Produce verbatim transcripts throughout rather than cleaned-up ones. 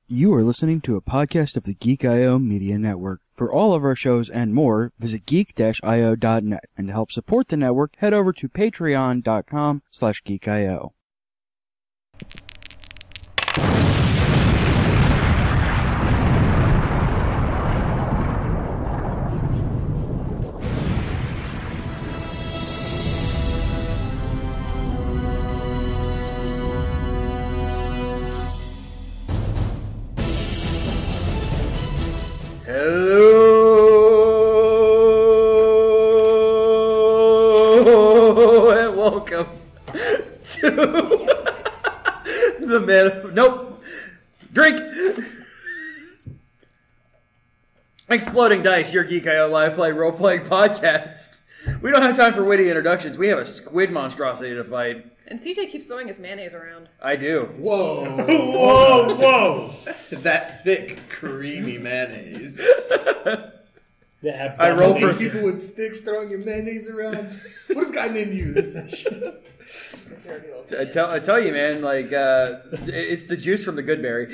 You are listening to a podcast of the Geek dot I O Media Network. For all of our shows and more, visit geek dash I O dot net. And to help support the network, head over to patreon dot com slash geek dot I O. Hello and welcome to the man. Nope. Drink. Exploding Dice, your Geek dot I O live play role playing podcast. We don't have time for witty introductions. We have a squid monstrosity to fight. And C J keeps throwing his mayonnaise around. I do. Whoa. Whoa, whoa. That thick, creamy mayonnaise. Yeah, I roll for people with sticks throwing your mayonnaise around. What has gotten into you this session? I tell, I tell you, man, like, uh, it's the juice from the good berry.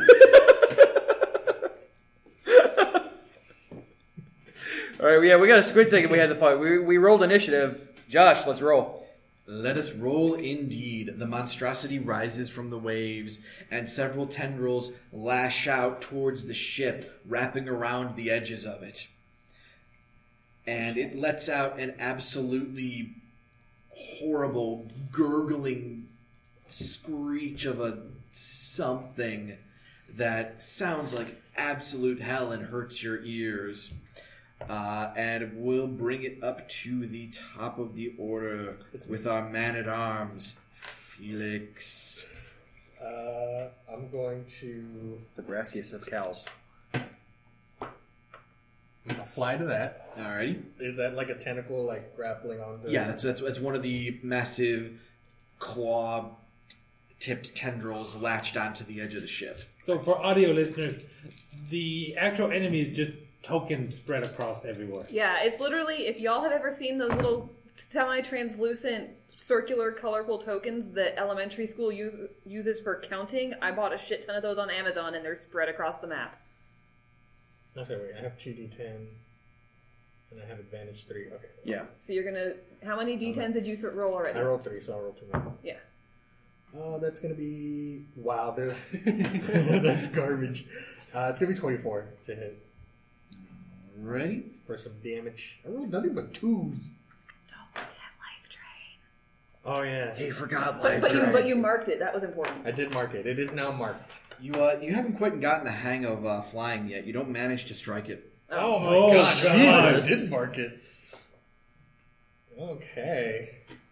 All right, yeah, we got a squid thing and we had to fight. We, we rolled initiative. Josh, let's roll. Let us roll indeed. The monstrosity rises from the waves, and several tendrils lash out towards the ship, wrapping around the edges of it. And it lets out an absolutely horrible, gurgling screech of a something that sounds like absolute hell and hurts your ears. Uh, and we'll bring it up to the top of the order with our man-at-arms, Felix. Uh, I'm going to... The brassiest of cows. I'll fly to that. Alrighty. Is that like a tentacle, like grappling onto... Yeah, that's, that's that's one of the massive claw-tipped tendrils latched onto the edge of the ship. So for audio listeners, the actual enemy is just tokens spread across everywhere. Yeah, it's literally, if y'all have ever seen those little semi-translucent, circular, colorful tokens that elementary school use, uses for counting, I bought a shit ton of those on Amazon and they're spread across the map. Okay, wait, I have two d ten, and I have advantage three. Okay. Yeah. So you're gonna, how many d tens did you th- roll already? I rolled three, so I'll roll two more. Yeah. Oh, uh, that's gonna be... Wow, there- that's garbage. Uh, it's gonna be twenty-four to hit. Ready? For some damage. I rolled nothing but twos. Don't forget Life Train. Oh, yeah. He forgot But, life but, you, Train. but you marked it, that was important. I did mark it. It is now marked. You uh, you haven't quite gotten the hang of uh, flying yet. You don't manage to strike it. Oh, my Oh, god. Jesus. I did mark it. Okay.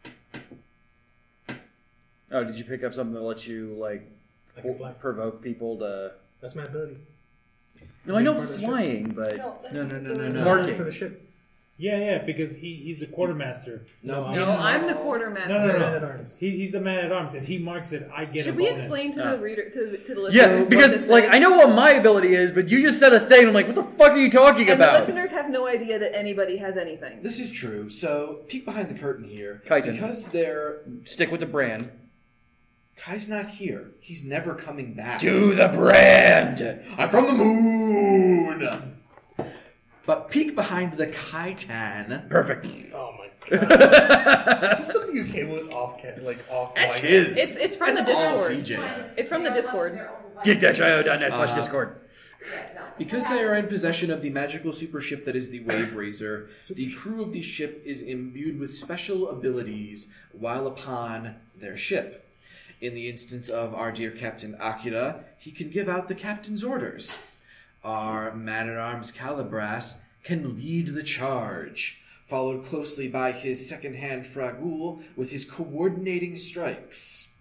Oh, did you pick up something that lets you, like, I can fly. provoke people to... That's my ability. No, I know Part of the ship. flying, but... No, no, no, no, It's no. marking. For the ship. Yeah, yeah, because he, he's the quartermaster. No, No, I'm the quartermaster. No, no, no. Man-at-arms. He, he's the man-at-arms. If he marks it, I get Should a we bonus. explain to Oh. the reader, to, to the listeners? Yeah, what because, this like, is? I know what my ability is, but you just said a thing, I'm like, what the fuck are you talking And the about? listeners have no idea that anybody has anything. This is true. So, peek behind the curtain here. Kaiten. Because they're... Stick with the brand. Kai's not here. He's never coming back. Do the brand! I'm from the moon! But peek behind the Kaitan. Perfect. Oh my god. Is this something you came with off ca- like off That's mic? his. It's, it's from That's the all Discord. C J. It's from the Discord. geek dash I O dot net slash Uh, Discord. Because they are in possession of the magical super ship that is the Wave Razor, the crew of the ship is imbued with special abilities while upon their ship. In the instance of our dear Captain Akira, he can give out the captain's orders. Our man-at-arms Calibras can lead the charge, followed closely by his second-hand Fragul with his coordinating strikes.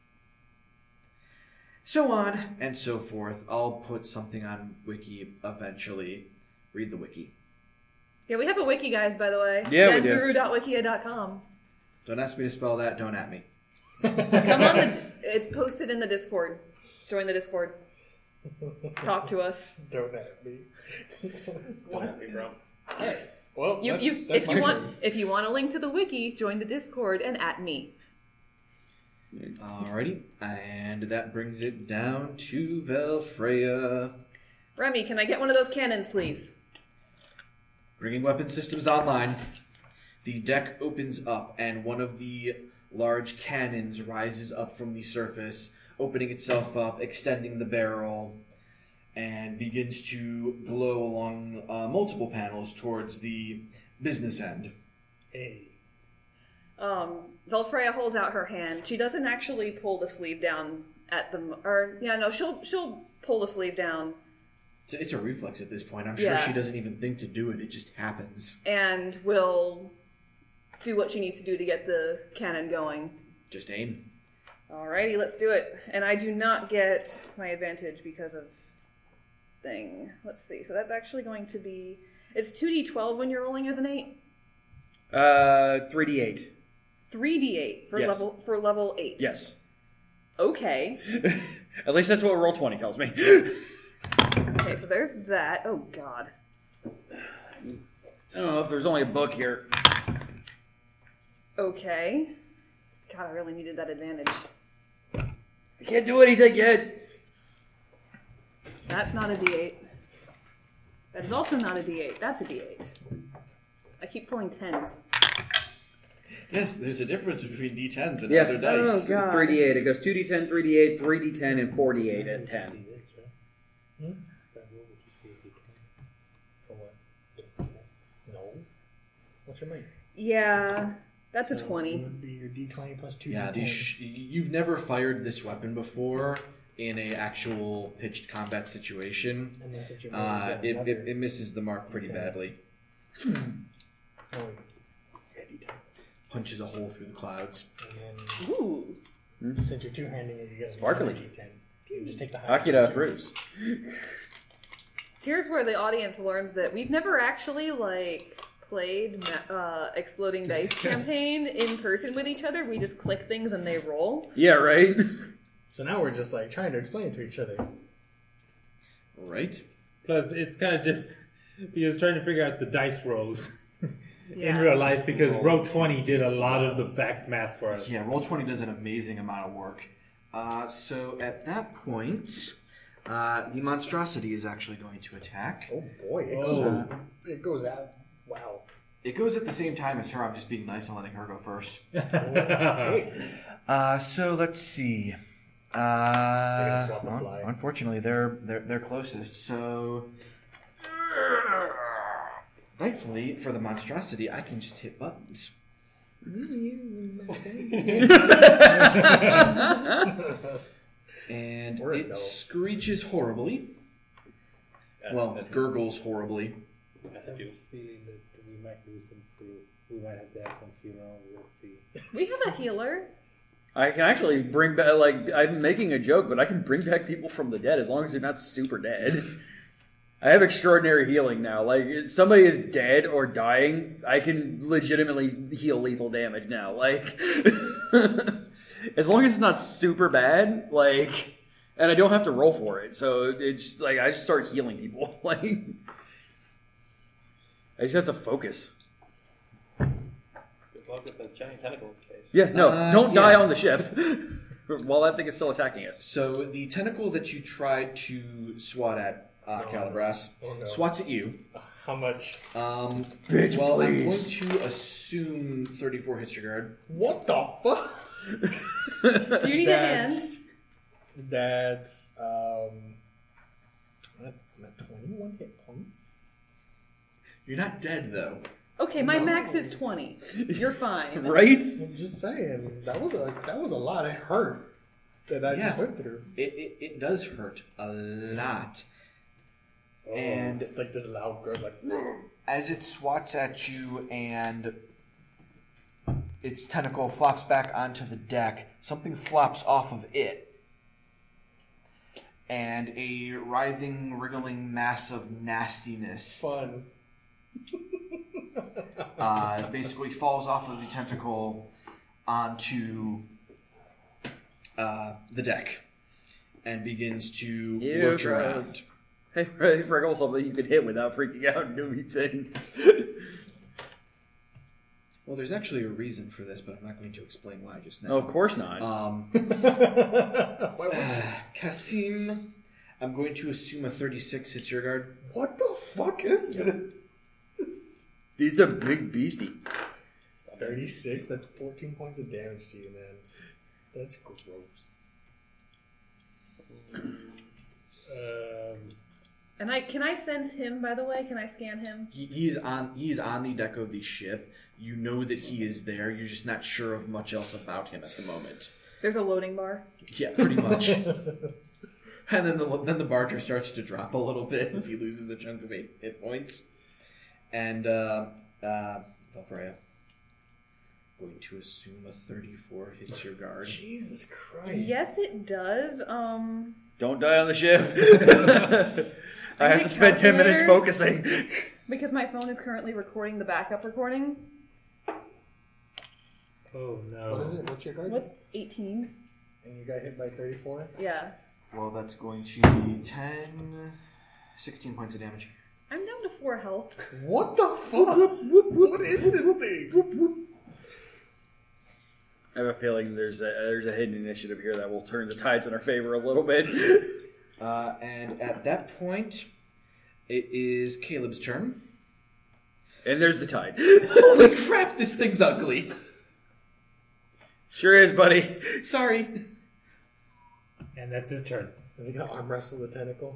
So on and so forth. I'll put something on Wiki eventually. Read the Wiki. Yeah, we have a wiki, guys, by the way. Yeah, we do. Zen guru dot wikia dot com. Don't ask me to spell that, don't at me. Come on, the, it's posted in the Discord. Join the Discord. Talk to us. Don't at me. What? Don't at me, bro. Alright. Well, You, that's, you, that's if my you want, turn. if you want a link to the wiki, join the Discord and at me. Alrighty, and that brings it down to Velfreya. Remy, can I get one of those cannons, please? Bringing weapon systems online. The deck opens up, and one of the large cannons rises up from the surface, opening itself up, extending the barrel, and begins to blow along uh, multiple panels towards the business end. Hey. Um, Velfreya holds out her hand. She doesn't actually pull the sleeve down at the... Or, yeah, no, she'll she'll pull the sleeve down. It's a, it's a reflex at this point. I'm sure Yeah. she doesn't even think to do it. It just happens. And will do what she needs to do to get the cannon going. Just aim. Alrighty, let's do it. And I do not get my advantage because of thing. Let's see. So that's actually going to be... It's two d twelve when you're rolling as an eight? Uh, three d eight. three d eight for Yes. level for level eight. Yes. Okay. At least that's what roll twenty tells me. Okay, so there's that. Oh, God. I don't know if there's only a book here. Okay. God, I really needed that advantage. I can't do anything yet. That's not a d eight. That is also not a d eight. That's a d eight. I keep pulling tens. Yes, there's a difference between d tens and Yeah. other dice. Oh, God. three d eight. It goes two d ten, three d eight, three d ten, and four d eight at ten. For what? No. What's your mic? Yeah, that's a It twenty. would be your D twenty plus two Yeah, D ten. these sh- you've never fired this weapon before in a actual pitched combat situation. And then since you're Uh, moving, it, you got it, another it misses the mark pretty ten. badly. Oh, yeah, D ten. Punches a hole through the clouds. And Ooh. then since you're two-handing it, you get Sparkly. another D ten. You just take the highest. Akira two. approves. Here's where the audience learns that we've never actually, like, played ma- uh, Exploding Dice campaign in person with each other. We just click things and they roll. Yeah, right? So now we're just like trying to explain it to each other. Right? Plus, it's kind of diff- because trying to figure out the dice rolls in Yeah. real life because Roll twenty did a lot of the back math for us. Yeah, Roll twenty does an amazing amount of work. Uh, so at that point, uh, the monstrosity is actually going to attack. Oh boy, it goes. Oh. It goes out. Wow. It goes at the same time as her. I'm just being nice and letting her go first. Hey. Uh, so let's see. Uh, gonna swap the un- fly. Unfortunately, they're they're they're closest. So, thankfully for the monstrosity, I can just hit buttons. And Or a it no. screeches horribly. Well, gurgles horribly. I have a feeling that we might lose some crew. We might have to have some funerals. Let's see. We have a healer. I can actually bring back, like, I'm making a joke, but I can bring back people from the dead as long as they're not super dead. I have extraordinary healing now. Like, if somebody is dead or dying, I can legitimately heal lethal damage now. Like, as long as it's not super bad, like, and I don't have to roll for it. So it's like, I just start healing people. Like, I just have to focus. Good luck with the giant tentacle face. Yeah, no, Uh, don't yeah. die on the ship while that thing is still attacking us. So the tentacle that you tried to swat at, uh, Calibras, Oh, no. swats at you. How much? Um, Bitch, well, I'm going please. to assume thirty-four hits your guard. What the fuck? Do you need a hand? That's that's um. That's not twenty-one hit points. You're not dead though. Okay, my max is twenty. You're fine. Right? I'm just saying that was a that was a lot of hurt that I Yeah. just went through. It, it it does hurt a lot. And It's like this loud growth, like as it swats at you and its tentacle flops back onto the deck, something flops off of it. And a writhing, wriggling mass of nastiness fun. uh, basically falls off of the tentacle onto uh, the deck and begins to Ew, lurch gross. around. Hey, hey, Freckles, something you could hit without freaking out and doing things. Well, there's actually a reason for this, but I'm not going to explain why just now. No, of course not. Um, Why would you? Kasim, I'm going to assume a thirty-six hits your guard. What the fuck is this? He's a big beastie. thirty-six? That's fourteen points of damage to you, man. That's gross. Um, And I can I sense him, by the way? Can I scan him? He, he's on he's on the deck of the ship. You know that he is there. You're just not sure of much else about him at the moment. There's a loading bar. Yeah, pretty much. And then the then the barger starts to drop a little bit as he loses a chunk of eight hit points. And uh, uh, Valfreya, going to assume a thirty-four hits your guard. Jesus Christ. Yes, it does. Um, Don't die on the ship. I have Any to spend ten minutes calculator? focusing. because my phone is currently recording the backup recording. oh no. What is it? What's your guard? What's eighteen? And you got hit by thirty-four? Yeah. Well, that's going to be ten, sixteen points of damage. I'm down to four health. What the fuck? What is this thing? I have a feeling there's a there's a hidden initiative here that will turn the tides in our favor a little bit. Uh, and at that point, it is Caleb's turn. And there's the tide. Holy crap, this thing's ugly. Sure is, buddy. Sorry. And that's his turn. Is he gonna arm wrestle the tentacle?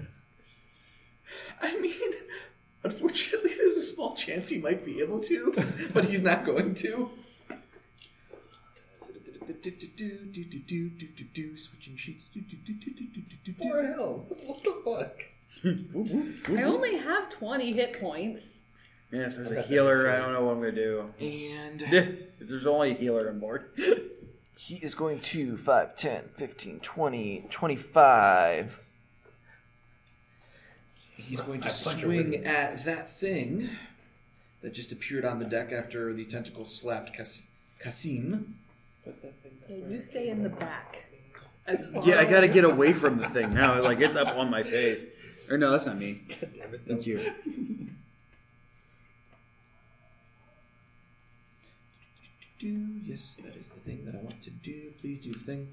I mean, unfortunately, there's a small chance he might be able to, but he's not going to. Switching sheets. For hell. What the fuck? I only have twenty hit points. Yeah, if there's I a got healer, that I don't know what I'm going to do. And If there's only a healer on board. He is going to five, ten, fifteen, twenty, twenty-five. he's going to I punch a swing ribbon. at that thing that just appeared on the deck after the tentacle slapped Kas- Kasim. Yeah, you stay in the back. As far Yeah, I got to get away from the thing now. Like, it's up on my face. Or no, that's not me. God damn it. That's you. Do yes, that is the thing that I want to do. Please do the thing.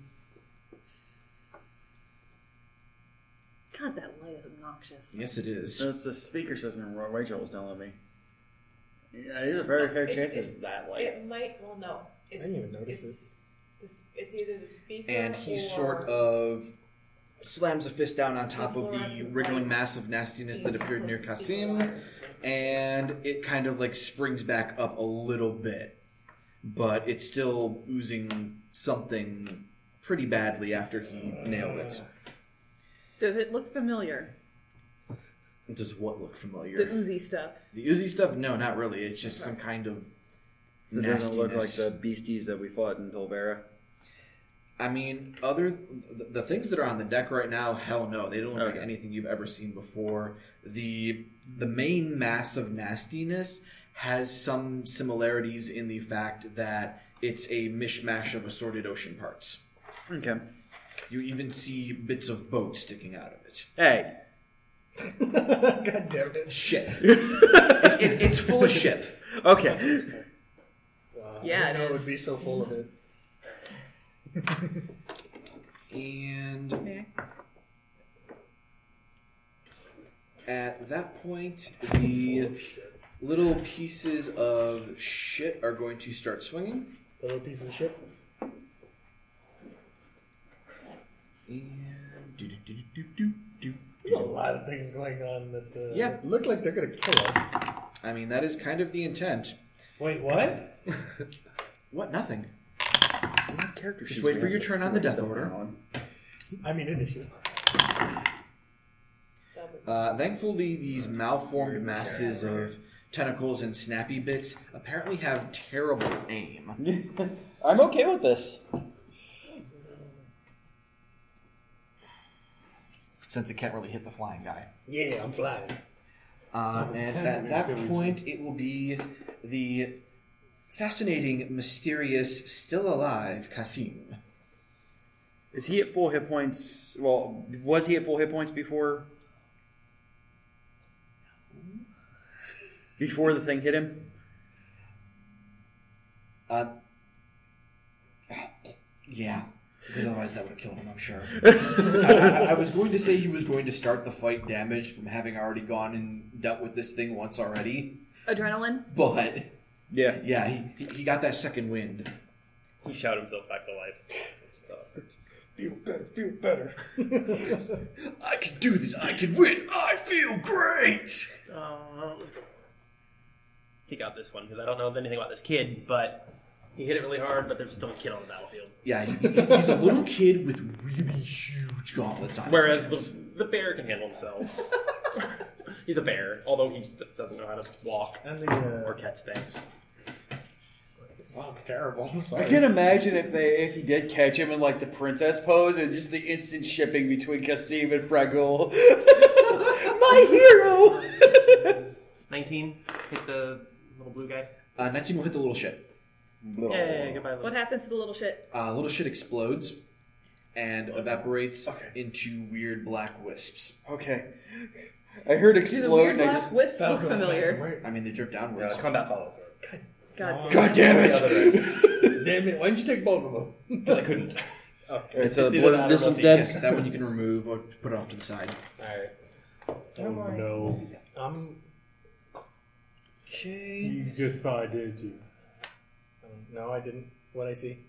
God, that light is obnoxious. Yes, it is. That's the speaker system Rachel was telling me. Yeah, there's a very fair It- chance it's- it's that light. It might. Well, no. It's, didn't even notice it's, It's, it's either the speaker And he or sort of slams a fist down on top of the fluorescent wriggling light. mass of nastiness that appeared near Closest to the Kasim, wires. and it kind of like springs back up a little bit, but it's still oozing something pretty badly after he nailed it. Does it look familiar? Does what look The familiar? oozy stuff. The oozy stuff? No, not really. It's just some kind of So it doesn't look like nastiness. the beasties that we fought in Tolvera. I mean, other the, the things that are on the deck right now, hell no, they don't look Okay. like anything you've ever seen before. The the main mass of nastiness has some similarities in the fact that it's a mishmash of assorted ocean parts. Okay. You even see bits of boat sticking out of it. Hey. God damn it. Ship. it, it, it's full of ship. Okay. Wow, Yeah, I it didn't know it is. would be so full of it. And Yeah. at that point, the little pieces of shit are going to start swinging. The little piece of shit. And do do do do do do. There's a lot of things going on that uh, Yeah. look like they're going to kill us. I mean, that is kind of the intent. Wait, what? What? Nothing. Character Just sheets wait we for have your to turn on the write death stuff order. down. I mean, initiative. Uh, thankfully, these malformed masses of tentacles and snappy bits apparently have terrible aim. I'm okay with this. Since it can't really hit the flying guy. Yeah, I'm flying. Uh, and at that point, it will be the fascinating, mysterious, still alive Kasim. Is he at full hit points? Well, was he at full hit points before? Before the thing hit him? Uh, yeah, because otherwise that would have killed him, I'm sure. I, I, I was going to say he was going to start the fight damaged from having already gone and dealt with this thing once already. Adrenaline? But, Yeah. yeah, he, he got that second wind. He shot himself back to life. So. Feel better, feel better. I can do this, I can win, I feel great! Uh, he got this one because I don't know anything about this kid, but he hit it really hard, but there's still a kid on the battlefield. Yeah, he, he's a little kid with really huge gauntlets on Whereas his the, hands. the bear can handle himself. He's a bear, although he doesn't know how to walk And the, uh, or catch things. Wow, it's terrible. I'm I sorry. can imagine if they if he did catch him in like the princess pose and just the instant shipping between Kasim and Fragul. My hero. nineteen hit the little blue guy. Uh, nineteen will hit the little shit. Yay, goodbye, little. What happens to the little shit? Uh, little shit explodes and evaporates into weird black wisps. Okay. I heard Do the explode weird and I black just... wisps look Battlefield familiar? momentum, right? I mean, they drip Yeah, downwards. combat follows. God damn God it. damn The it! other direction. Damn it! Why didn't you take both of them? Because I couldn't. Alright, so Either what, that or this one's nothing. dead? Yes, that one you can remove or put it off to the side. Alright. Oh no. Um, Okay. You just saw it, didn't you? um, no, I didn't. What I see?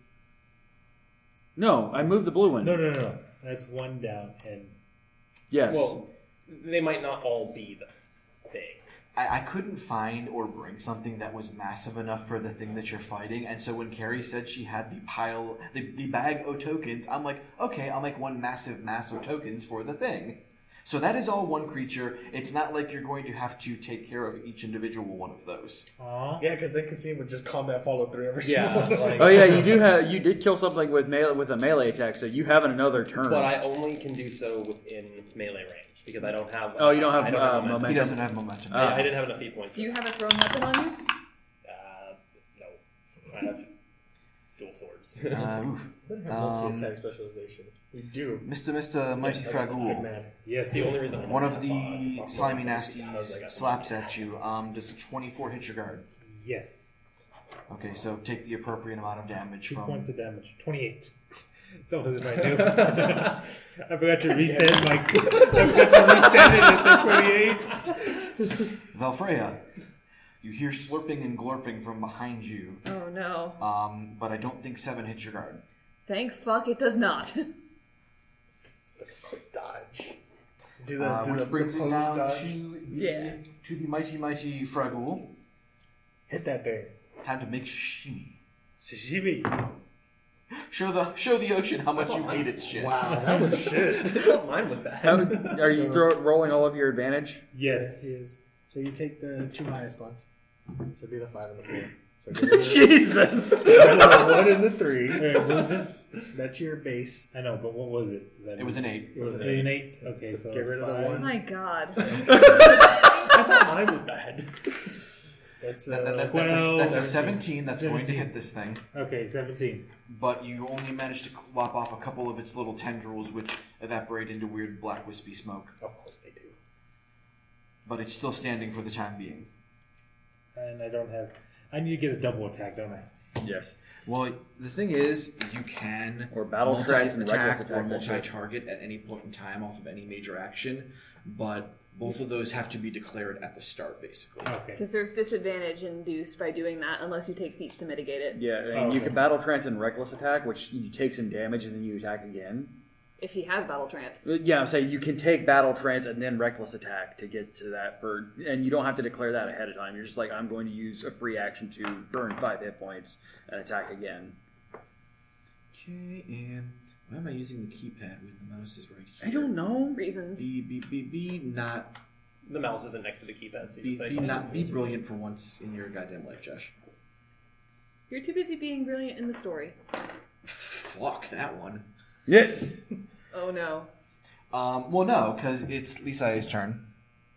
No, I moved the blue one. No, no, no, no. That's one down. And Yes. Well, they might not all be the thing. I, I couldn't find or bring something that was massive enough for the thing that you're fighting, and so when Carrie said she had the pile, the, the bag of tokens, I'm like, okay, I'll make one massive mass of tokens for the thing. So that is all one creature. It's not like you're going to have to take care of each individual one of those. aw. Yeah, because then Kasim would just combat follow through every Yeah, single one. like- Oh yeah, you do have you did kill something with melee with a melee attack, so you have another turn. But I only can do so within melee range because I don't have. Oh, you don't have, I don't uh, momentum. momentum. He doesn't have momentum. Uh, Yeah, I didn't have enough feat points. Do you have a thrown weapon on you? Uh, no, I have dual swords. Uh, oof. Multi-attack specialization. We do. Mister Mister Mighty Good Fragul. man. Yes, the only reason. I'm One not of that the far. slimy nasties Because I got slaps at you. Um, does twenty-four hit your guard? yes. Okay, so take the appropriate amount of damage Two from. points of damage. Twenty-eight. It's almost as I knew. I forgot to reset my. I forgot to reset it at the twenty-eight. Valfreya, you hear slurping and glorping from behind you, Oh no. um, but I don't think seven hits your guard. Thank fuck it does not. It's like a quick dodge. Do the, Uh, do which the, brings the it pose down dodge. to the, Yeah. to the mighty mighty Fragul. Hit that thing. Time to make sashimi. Sashimi. Show the show the ocean how much you hate its shit. Wow, that was shit. I thought mine was bad. How, are you So- throw, rolling all of your advantage? Yes. He is. So you take the two highest ones. So it'd be the five and the four. So get rid of Jesus. the one and the three. Wait, what was this? That's your base. I know, but what was it? Is that It was an eight. It was an An eight. eight. Okay, So so, get rid of the five. Oh one. my god. I thought mine was bad. That's That, that, uh, that, that's, a, twelve, that's a seventeen. That's going to seventeen. hit this thing. Okay, seventeen. But you only managed to lop off a couple of its little tendrils, which evaporate into weird black wispy smoke. of course they do. But it's still standing for the time being. And I don't have. I need to get a double attack, don't I? Yes. Well, the thing is, you can Or battle tracks and reckless multi-attack attack or that shit. multi-target at any point in time off of any major action, but both of those have to be declared at the start, basically. Okay. Because there's disadvantage induced by doing that unless you take feats to mitigate it. Yeah, and Oh, you okay. can battle trance and reckless attack, which you take some damage and then you attack again. If he has battle trance. Uh, Yeah, I'm saying you can take battle trance and then reckless attack to get to that for, and you don't have to declare that ahead of time. You're just like, I'm going to use a free action to burn five hit points and attack again. Okay, and why am I using the keypad when the mouse is right here? I don't know. Reasons. Be be be be not The mouse isn't next to the keypad, so you be, just be like, not be brilliant for once in your goddamn life, Josh. You're too busy being brilliant in the story. Fuck that one. Yeah. Oh no. Um, well, no, because it's Lisa's turn.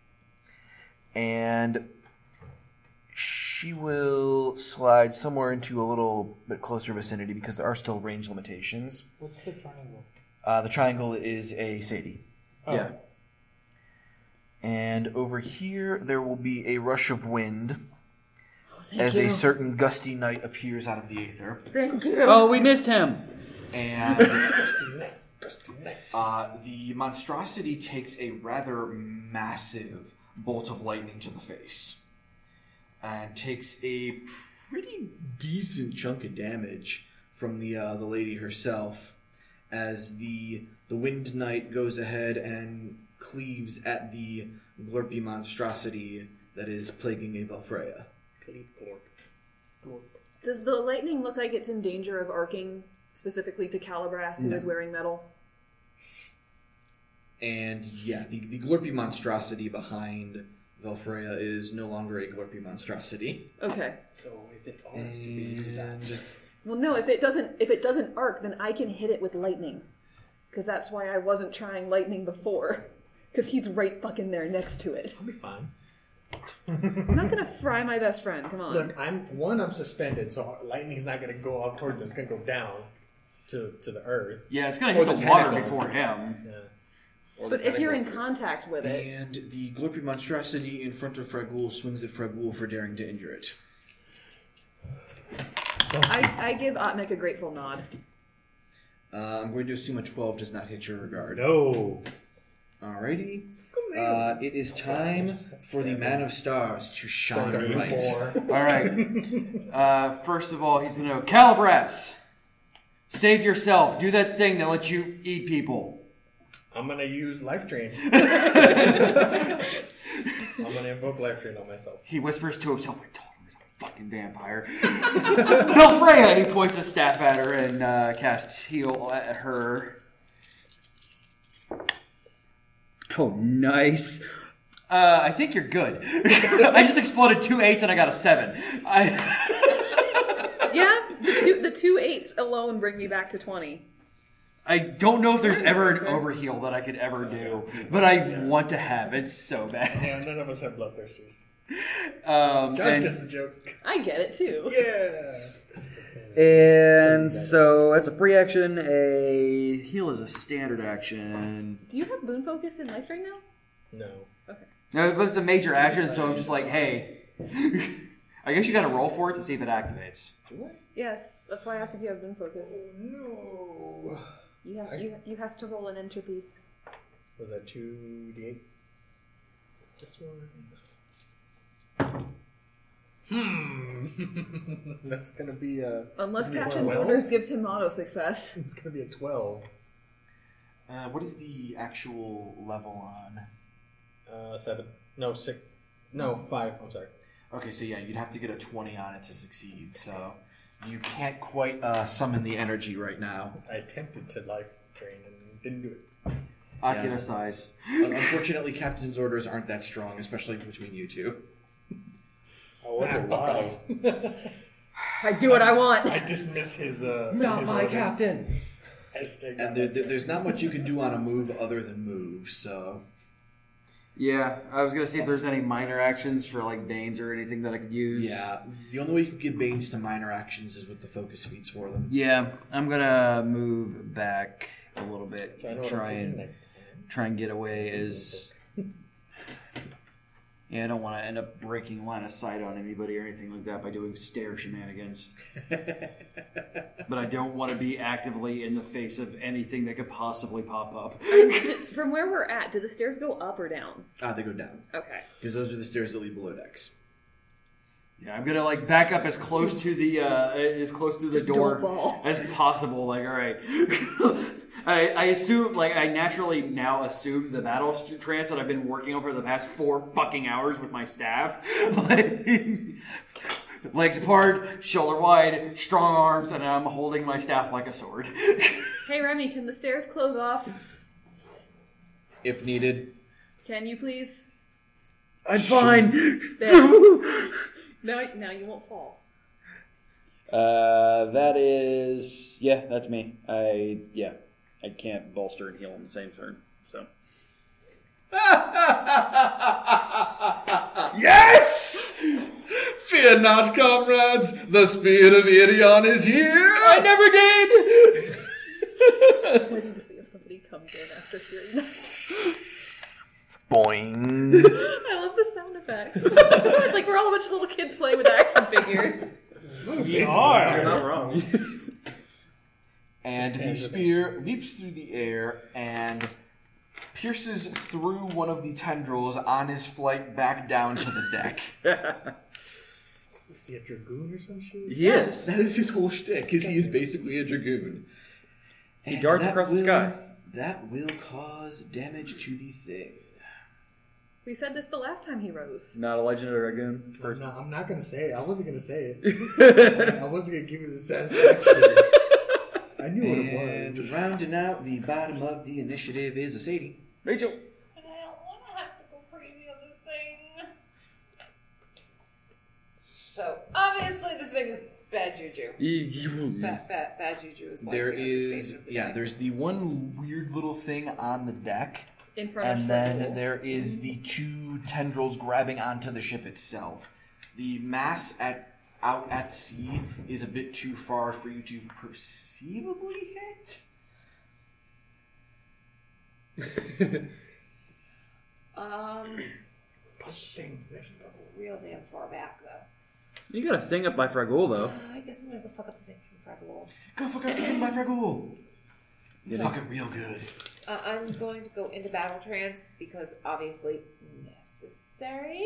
And she will slide somewhere into a little bit closer vicinity because there are still range limitations. What's the triangle? Uh, the triangle is a Sadie. Oh. Yeah. And over here, there will be a rush of wind thank as you. a certain gusty knight appears out of the aether. Thank you. Oh, we missed him. And uh, the monstrosity takes a rather massive bolt of lightning to the face. And takes a pretty decent chunk of damage from the uh, the lady herself. As the the Wind Knight goes ahead and cleaves at the glurpy monstrosity that is plaguing a Valfreya. Does the lightning look like it's in danger of arcing specifically to Calibras, who No. is wearing metal? And yeah, the, the glurpy monstrosity behind Valfreya is no longer a glurpy monstrosity. Okay. So if it all has to be used And Well, no. If it doesn't, if it doesn't arc, then I can hit it with lightning. Because that's why I wasn't trying lightning before. Because he's right fucking there next to it. I'll be fine. I'm not gonna fry my best friend. Come on. Look, I'm one. I'm suspended, so lightning's not going to go up toward me. It's going to go down to to the earth. Yeah, it's gonna Or hit the the water tentacle. before him. Yeah. but if you're in contact with it, and the glurpy monstrosity in front of Fragul swings at Fragul for daring to injure it. I, I give Otmek a grateful nod. Uh, I'm going to assume a twelve does not hit your regard. No. Alrighty. Uh, it is time for the Man of Stars to shine light. All right. Uh, first of all, he's gonna go, Calibras, save yourself. Do that thing that lets you eat people. I'm going to use Life Drain. I'm going to invoke Life Drain on myself. He whispers to himself, I told him he's a fucking vampire. Valfreya, he points a staff at her and uh, casts heal at her. Oh, nice. Uh, I think you're good. I just exploded two eights and I got a seven. I... Yeah, the two the two eights alone bring me back to twenty. I don't know if there's ever an overheal that I could ever do, but I want to have. It's so bad. Yeah, none of us have bloodthirsters. Um, Josh and, gets the joke. I get it too. Yeah. and so that's a free action. A heal is a standard action. Do you have Boon Focus in life right now? No. Okay. No, but it's a major action, so I'm just like, hey. I guess you got to roll for it to see if it activates. Do I? Yes, that's why I asked if you have Boon Focus. No. You have I- you you has to roll an entropy. Was that two d eight? This one. Hmm. That's gonna be a. Unless Isn't it Captain's twelve? Orders gives him auto success. It's gonna be a twelve. Uh, what is the actual level on? Uh, seven. No, six. No, five. I'm sorry. Okay, so yeah, you'd have to get a twenty on it to succeed, so you can't quite uh, summon the energy right now. I attempted to life drain and didn't do it. Oculus eyes. Un- Unfortunately, Captain's Orders aren't that strong, especially between you two. I wonder Ah, why. fuck off. I do what I want. I dismiss his. Uh, Not his my orders. captain. Hashtag And there, there, there's not much you can do on a move other than move, so... Yeah, I was gonna see if there's any minor actions for like Banes or anything that I could use. Yeah, the only way you can give Banes to minor actions is with the focus feats for them. Yeah, I'm gonna move back a little bit. So I know and what I'm try taking and next time. try and get away as. Yeah, I don't want to end up breaking line of sight on anybody or anything like that by doing stair shenanigans. But I don't want to be actively in the face of anything that could possibly pop up. Did, from where we're at, do the stairs go up or down? Ah, they go down. Okay. Because those are the stairs that lead below decks. Yeah, I'm gonna like back up as close to the uh, as close to the Just door don't fall. as possible. Like, all right. I, I assume, like, I naturally now assume the battle st- trance that I've been working over the past four fucking hours with my staff. Like, legs apart, shoulder wide, strong arms, and I'm holding my staff like a sword. Hey Remy, can the stairs close off? If needed. Can you please? I'm fine. There. now, now you won't fall. Uh, that is yeah, that's me. I yeah, I can't bolster and heal in the same turn. So yes. Fear not, comrades! The spirit of Irion is here! I never did! Waiting to see if somebody comes in after hearing that. Boing. I love the sound effect. Facts. It's like we're all a bunch of little kids playing with action figures. We are. You're not wrong. And the spear leaps through the air and pierces through one of the tendrils on his flight back down to the deck. Is he a dragoon or some shit? He is. That is his whole shtick, because he is basically a dragoon. He And darts that across the will- sky. That will cause damage to the thing. We said this the last time he rose. Not a legendary dragoon. I'm not, I'm not gonna say it. I wasn't gonna say it. I wasn't gonna give you the satisfaction. I knew what it was. And rounding out the bottom of the initiative is a Sadie. Rachel. And I don't want to have to go crazy on this thing. So, obviously, this thing is bad juju. Bad, bad, bad juju is like There the is, understatement of the yeah, day. there's the one weird little thing on the deck. In front of And then Fraggle. there is the two tendrils grabbing onto the ship itself. The mass at out at sea is a bit too far for you to perceivably hit. Um, Punch thing next to Fraggle. real damn far back, though. You got a thing up by Fraggle, though. Uh, I guess I'm gonna go fuck up the thing from Fraggle. Go fuck up the thing by Fraggle. Fuck it real good. Uh, I'm going to go into battle trance because obviously necessary.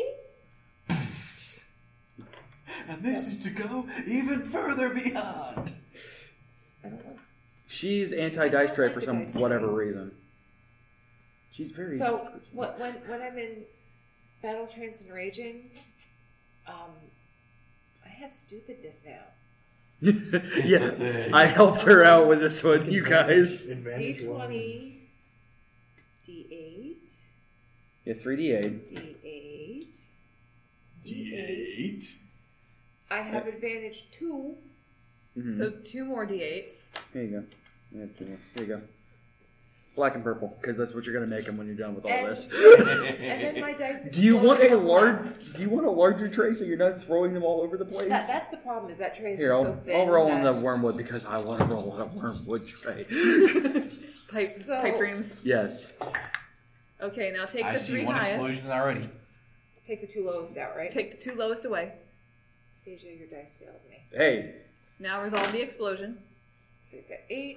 And this is to go even further beyond. I don't want. She's anti-dice I don't tray like for the some dice whatever tray. reason. She's very... So wh- when when I'm in battle trance and raging, um, I have stupidness now. yeah, I helped her out with this one, you guys. D Advantage one. twenty, D eight, Yeah, three d eight. D eight, D eight. I have advantage two. Mm-hmm. So two more d eights. Here you go. Yeah, two more. Here you go. Black and purple, because that's what you're going to make them when you're done with all And- this. And then my dice. Do you want a explode large? less. Do you want a larger tray so you're not throwing them all over the place? That, that's the problem. Is that tray is Here, just I'll, so thin. I'll roll on that- the wormwood because I want to roll on a wormwood tray. Pipe, So- pipe dreams. Yes. Okay, now take I the see three one highest. explosion already. Take the two lowest out, right? Take the two lowest away. Seja, your dice failed me. Hey. Now resolve the explosion. So you've got eight,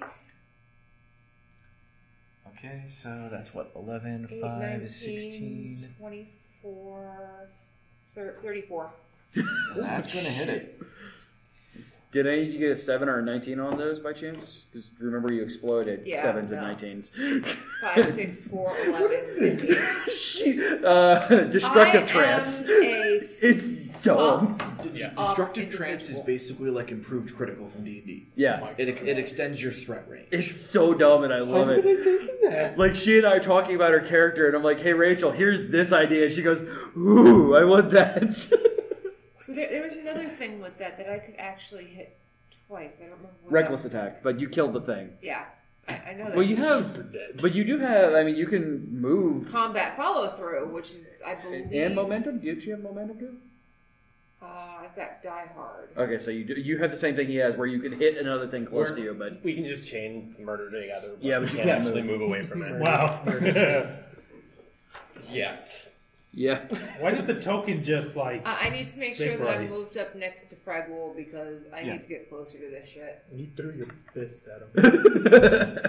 Okay, so that's what, eleven, eight, five nineteen, is sixteen. twenty-four, thir- thirty-four. That's gonna hit it. Did any of you get a seven or a nineteen on those by chance? Because remember you exploded Yeah, sevens and no. nineteens. Five, six, four, eleven, fifteen. She, uh, destructive I trance. am a It's dumb. D- Yeah. Destructive Up trance is individual. basically like improved critical from D and D. Yeah. It, ex- it extends your threat range. It's so dumb and I love How it. did I take that? Like, she and I are talking about her character, and I'm like, hey, Rachel, here's this idea. And she goes, ooh, I want that. So there, there was another thing with that that I could actually hit twice. I don't remember. What Reckless that- attack, but you killed the thing. Yeah, I, I know that. Well, you have, but you do have, I mean, you can move. combat follow through, which is I believe. And momentum? Did you have momentum too? Uh, I've got Die Hard. Okay, so you do, you have the same thing he has, where you can hit another thing close to you, but We can just chain murder together. But Yeah, we but you can't can't actually move. move away from it. Wow. Yes. yeah. Why did the token just like? Uh, I need to make sure Big that I'm price. moved up next to Fraggle because I Yeah. need to get closer to this shit. You threw your fists at him.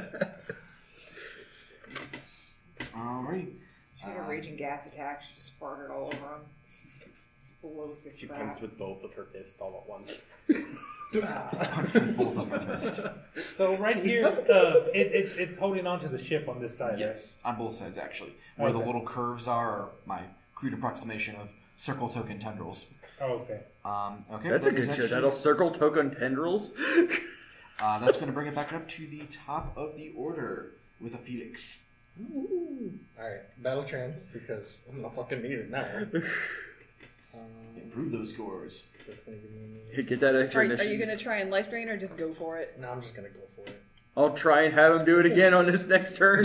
Alright. She had a raging gas attack. She just farted all over him. Explosive She crap. punched with both of her fists all at once. Both of them missed. So right here, uh, it, it, it's holding on to the ship on this side. Yes, on both sides actually. Where the Okay. little curves are, are my crude approximation of circle token tendrils. Right? Oh, okay. Um, okay, That's a that good is show. actually- That'll circle token tendrils. Uh, that's going to bring it back up to the top of the order with a Phoenix. Alright, battle trance, because I'm not fucking need it now. Um, Improve those scores. that's gonna give me. Get that extra Are, are initiative. you going to try and life drain or just go for it? No, I'm just gonna go for it. I'll try and have him do it again on this next turn.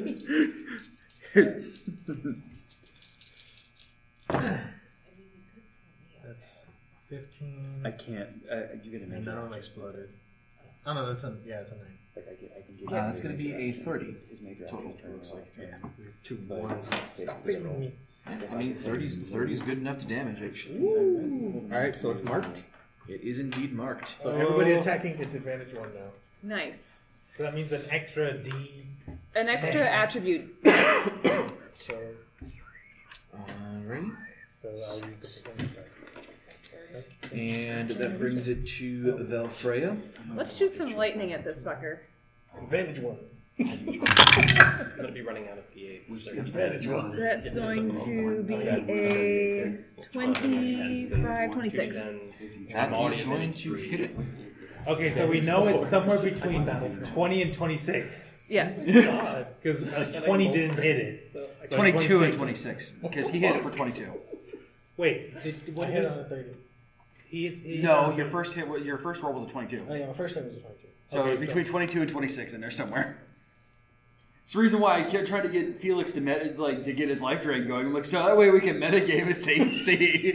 That's fifteen. I can't. Uh, you get a And major none of them action. exploded. Oh no, that's a yeah, it's a nine. Like I can, I can give Uh, you it's going to be a thirty His major total, action turn, looks like. Yeah, these two But ones. it's- Stop it's failing me. I mean, thirty's thirty's good enough to damage it. Alright, so it's marked. It is indeed marked. So everybody attacking gets advantage one now. Nice. So that means an extra D. An extra attribute. So, Alrighty. So I'll use the percentage die. And that brings it to Valfreya. Let's shoot some lightning at this sucker. advantage one. I'm going to be running out of P eights. Advantage one. That's going to be a twenty-five, twenty-six. That is going to hit it. Okay, so we know it's somewhere between twenty and twenty-six. Yes. Because uh, twenty didn't hit it. But twenty-two and twenty-six twenty-six. Because he hit it for twenty-two. Wait, did, what I hit on a thirty. He, he, No, your first hit, your first roll was a twenty-two. Oh yeah, my first time was a twenty-two. So Okay, it's between twenty-two and twenty-six in there somewhere. It's the reason why I kept trying to get Felix to meta, like to get his life drain going. I'm like, so that way we can metagame its A C.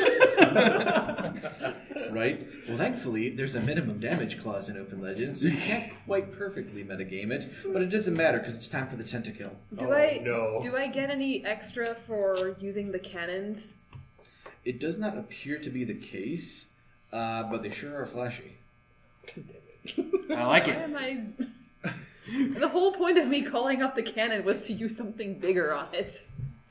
Right? Well, thankfully, there's a minimum damage clause in Open Legends, so you can't quite perfectly metagame it, but it doesn't matter because it's time for the tentakill. Do Oh, I no. do I get any extra for using the cannons? It does not appear to be the case, uh, but they sure are flashy. I like Why it. am I? The whole point of me calling up the cannon was to use something bigger on it.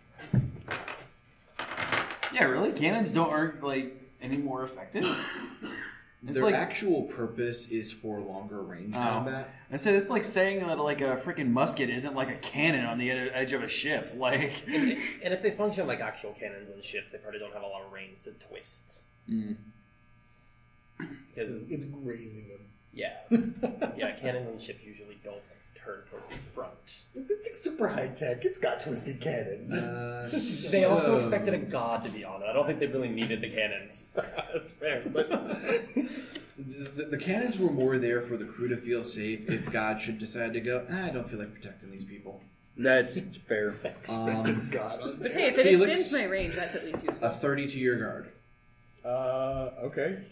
Yeah, really? Cannons don't aren't like any more effective. It's Their like actual purpose is for longer range Oh. combat. I said it's like saying that like a freaking musket isn't like a cannon on the ed- edge of a ship. Like, And if they function like actual cannons on ships, they probably don't have a lot of range to twist. mm. Because It's grazing them. yeah, yeah, cannons on ships usually don't turn towards the front. This thing's super high tech. It's got twisted cannons. Uh, They also so- expected a god to be on it. I don't think they really needed the cannons. That's fair, but The, the cannons were more there for the crew to feel safe if God should decide to go, ah, I don't feel like protecting these people. That's fair. Um, God on But there. hey, if it Felix- extends my range, that's at least useful. a thirty to your guard. Uh, okay.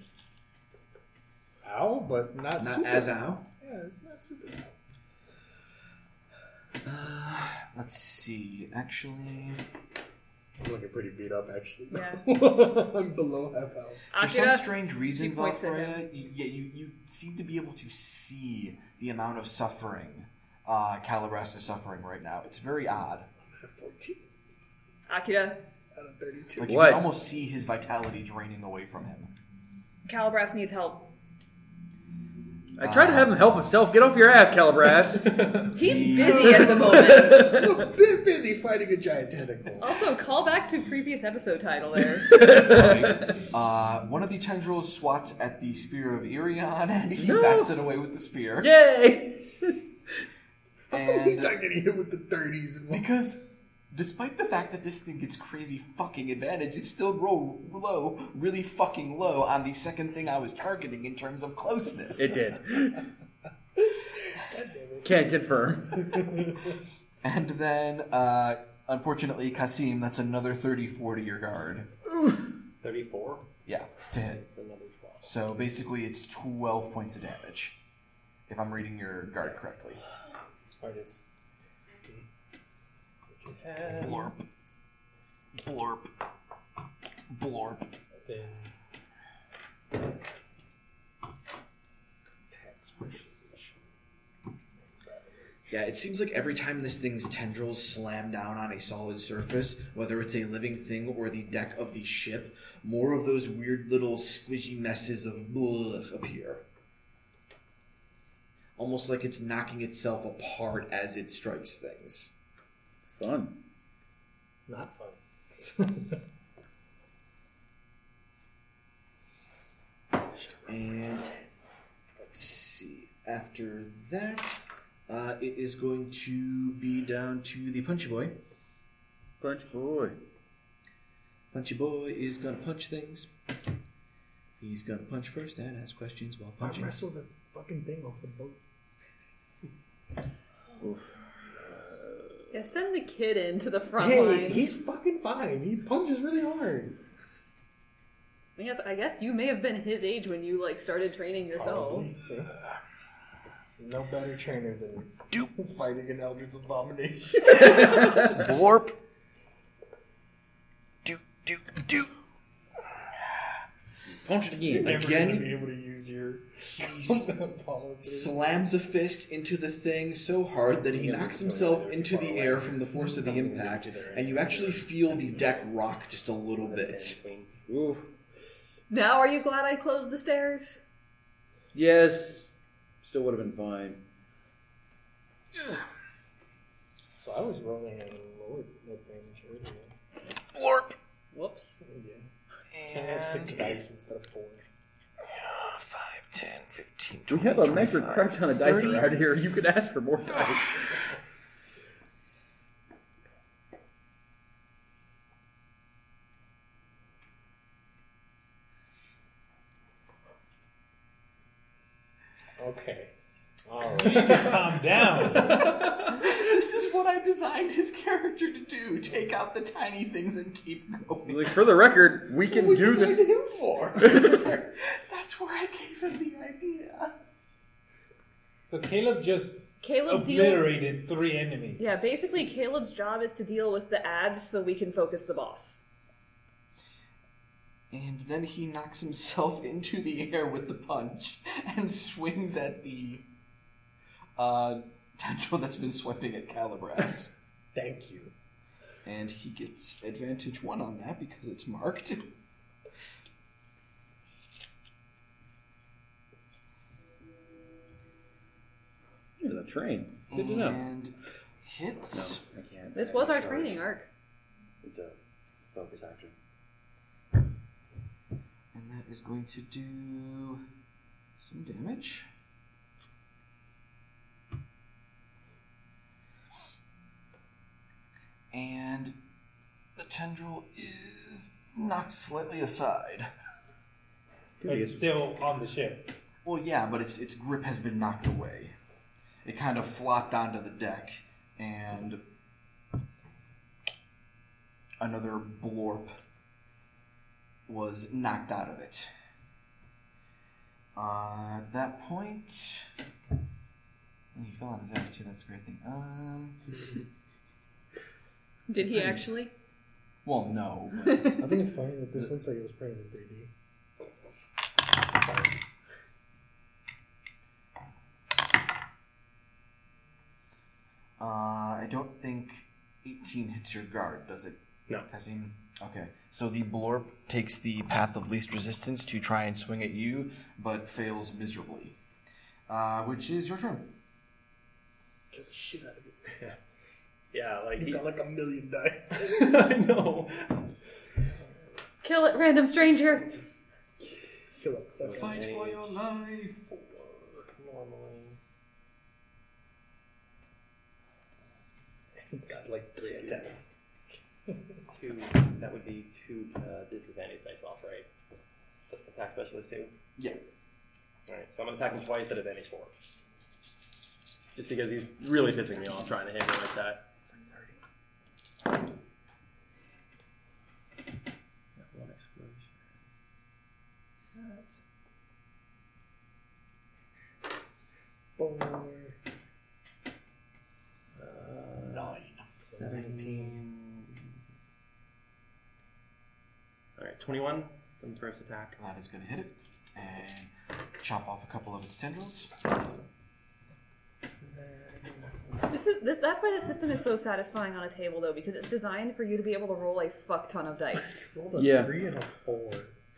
Ow, but not, Not super. as ow. Yeah, it's not super. Uh, let's see. Actually, I'm looking pretty beat up, actually. Yeah. I'm below half health. for some Akira, strange reason, she points at Valfreya, you, yeah, you, you seem to be able to see the amount of suffering uh, Calibras is suffering right now. It's very odd. fourteen Akira, out of thirty-two. Like you What? can almost see his vitality draining away from him. Calibras needs help. I tried to have him help himself. Get off your ass, Calibras. He's busy at the moment. I'm a bit busy fighting a giant tentacle. Also, call back to previous episode title there. Right? uh, one of the tendrils swats at the spear of Irion, and he No. bats it away with the spear. Yay! And He's not getting hit with the thirties. And because despite the fact that this thing gets crazy fucking advantage, it's still roll low, really fucking low on the second thing I was targeting in terms of closeness. It did. Can't confirm. And then, uh, unfortunately, Kasim, that's another thirty-four to your guard. thirty-four? Yeah, to hit. It's another twelve. So basically, it's twelve points of damage, if I'm reading your guard correctly. Targets. Blorp. Blorp. Blorp. Then Yeah, it seems like every time this thing's tendrils slam down on a solid surface, whether it's a living thing or the deck of the ship, more of those weird little squishy messes of bleh appear. Almost like it's knocking itself apart as it strikes things. Fun. not fun. And let's see. After that, uh, it is going to be down to the Punchy Boy. Punch boy. Punchy Boy is gonna punch things. He's gonna punch first and ask questions while I punching. wrestled the fucking thing off the boat. Yeah, send the kid into the front Hey, line. he's fucking fine. He punches really hard. I guess I guess you may have been his age when you like started training yourself. Probably. So, no better trainer than fighting an Eldritch Abomination. Blorp. do, do. Punch it again. Never Again? gonna be able to use your Apollo three. Slams a fist into the thing so hard that he knocks himself into the air from the force of the impact, and you actually feel the deck rock just a little bit. Ooh. Now, are you glad I closed the stairs? Yes. Still would have been fine. So I was rolling at a lower advantage earlier. Blorp. Whoops. Yeah. I have six And dice instead of four. five, ten, fifteen, We twenty, have a measured twenty-five, crap ton of dice thirty. around here. You could ask for more dice. Okay. All right. Calm down. This is what I designed his character to do. Take out the tiny things and keep going. Like, for the record, we can What do designed this. him for? That's where I gave him the idea. So Caleb just Caleb deals. obliterated three enemies. Yeah, basically, Caleb's job is to deal with the ads so we can focus the boss. And then he knocks himself into the air with the punch and swings at the uh, tendril that's been swiping at Calibras. Thank you. And he gets advantage one on that because it's marked. Here's a train. Good to know. And hits. I can't. This was our training arc. It's a focus action. And that is going to do some damage. And the tendril is knocked slightly aside. It's still on the ship. Well, yeah, but its its grip has been knocked away. It kind of flopped onto the deck, and another blorp was knocked out of it. Uh, at that point, oh, he fell on his ass too. That's a great thing. Um, Did he actually? well, no. I think it's funny that this looks like it was printed in three D. Uh, I don't think eighteen hits your guard, does it? No. Kazim? Okay. So the blorp takes the path of least resistance to try and swing at you, but fails miserably. Uh, which is your turn. Get the shit out of it. Yeah, yeah like You he, got like a million dice. I know. Kill it, random stranger. Kill it. Okay. Fight for your life! Normally. He's got like three attacks. Two. That would be two uh, disadvantage dice off, right? Attack specialist two. Yeah. All right, so I'm gonna attack him twice at advantage four. Just because he's really pissing me off trying to hit me like that. It's like thirty. That one explosion. That. Four. Uh, Nine. seventeen. Alright, twenty-one from the first attack. That is going to hit it. And chop off a couple of its tendrils. This is this. That's why the system is so satisfying on a table, though, because it's designed for you to be able to roll a fuck ton of dice. Rolled a Yeah. three and a four.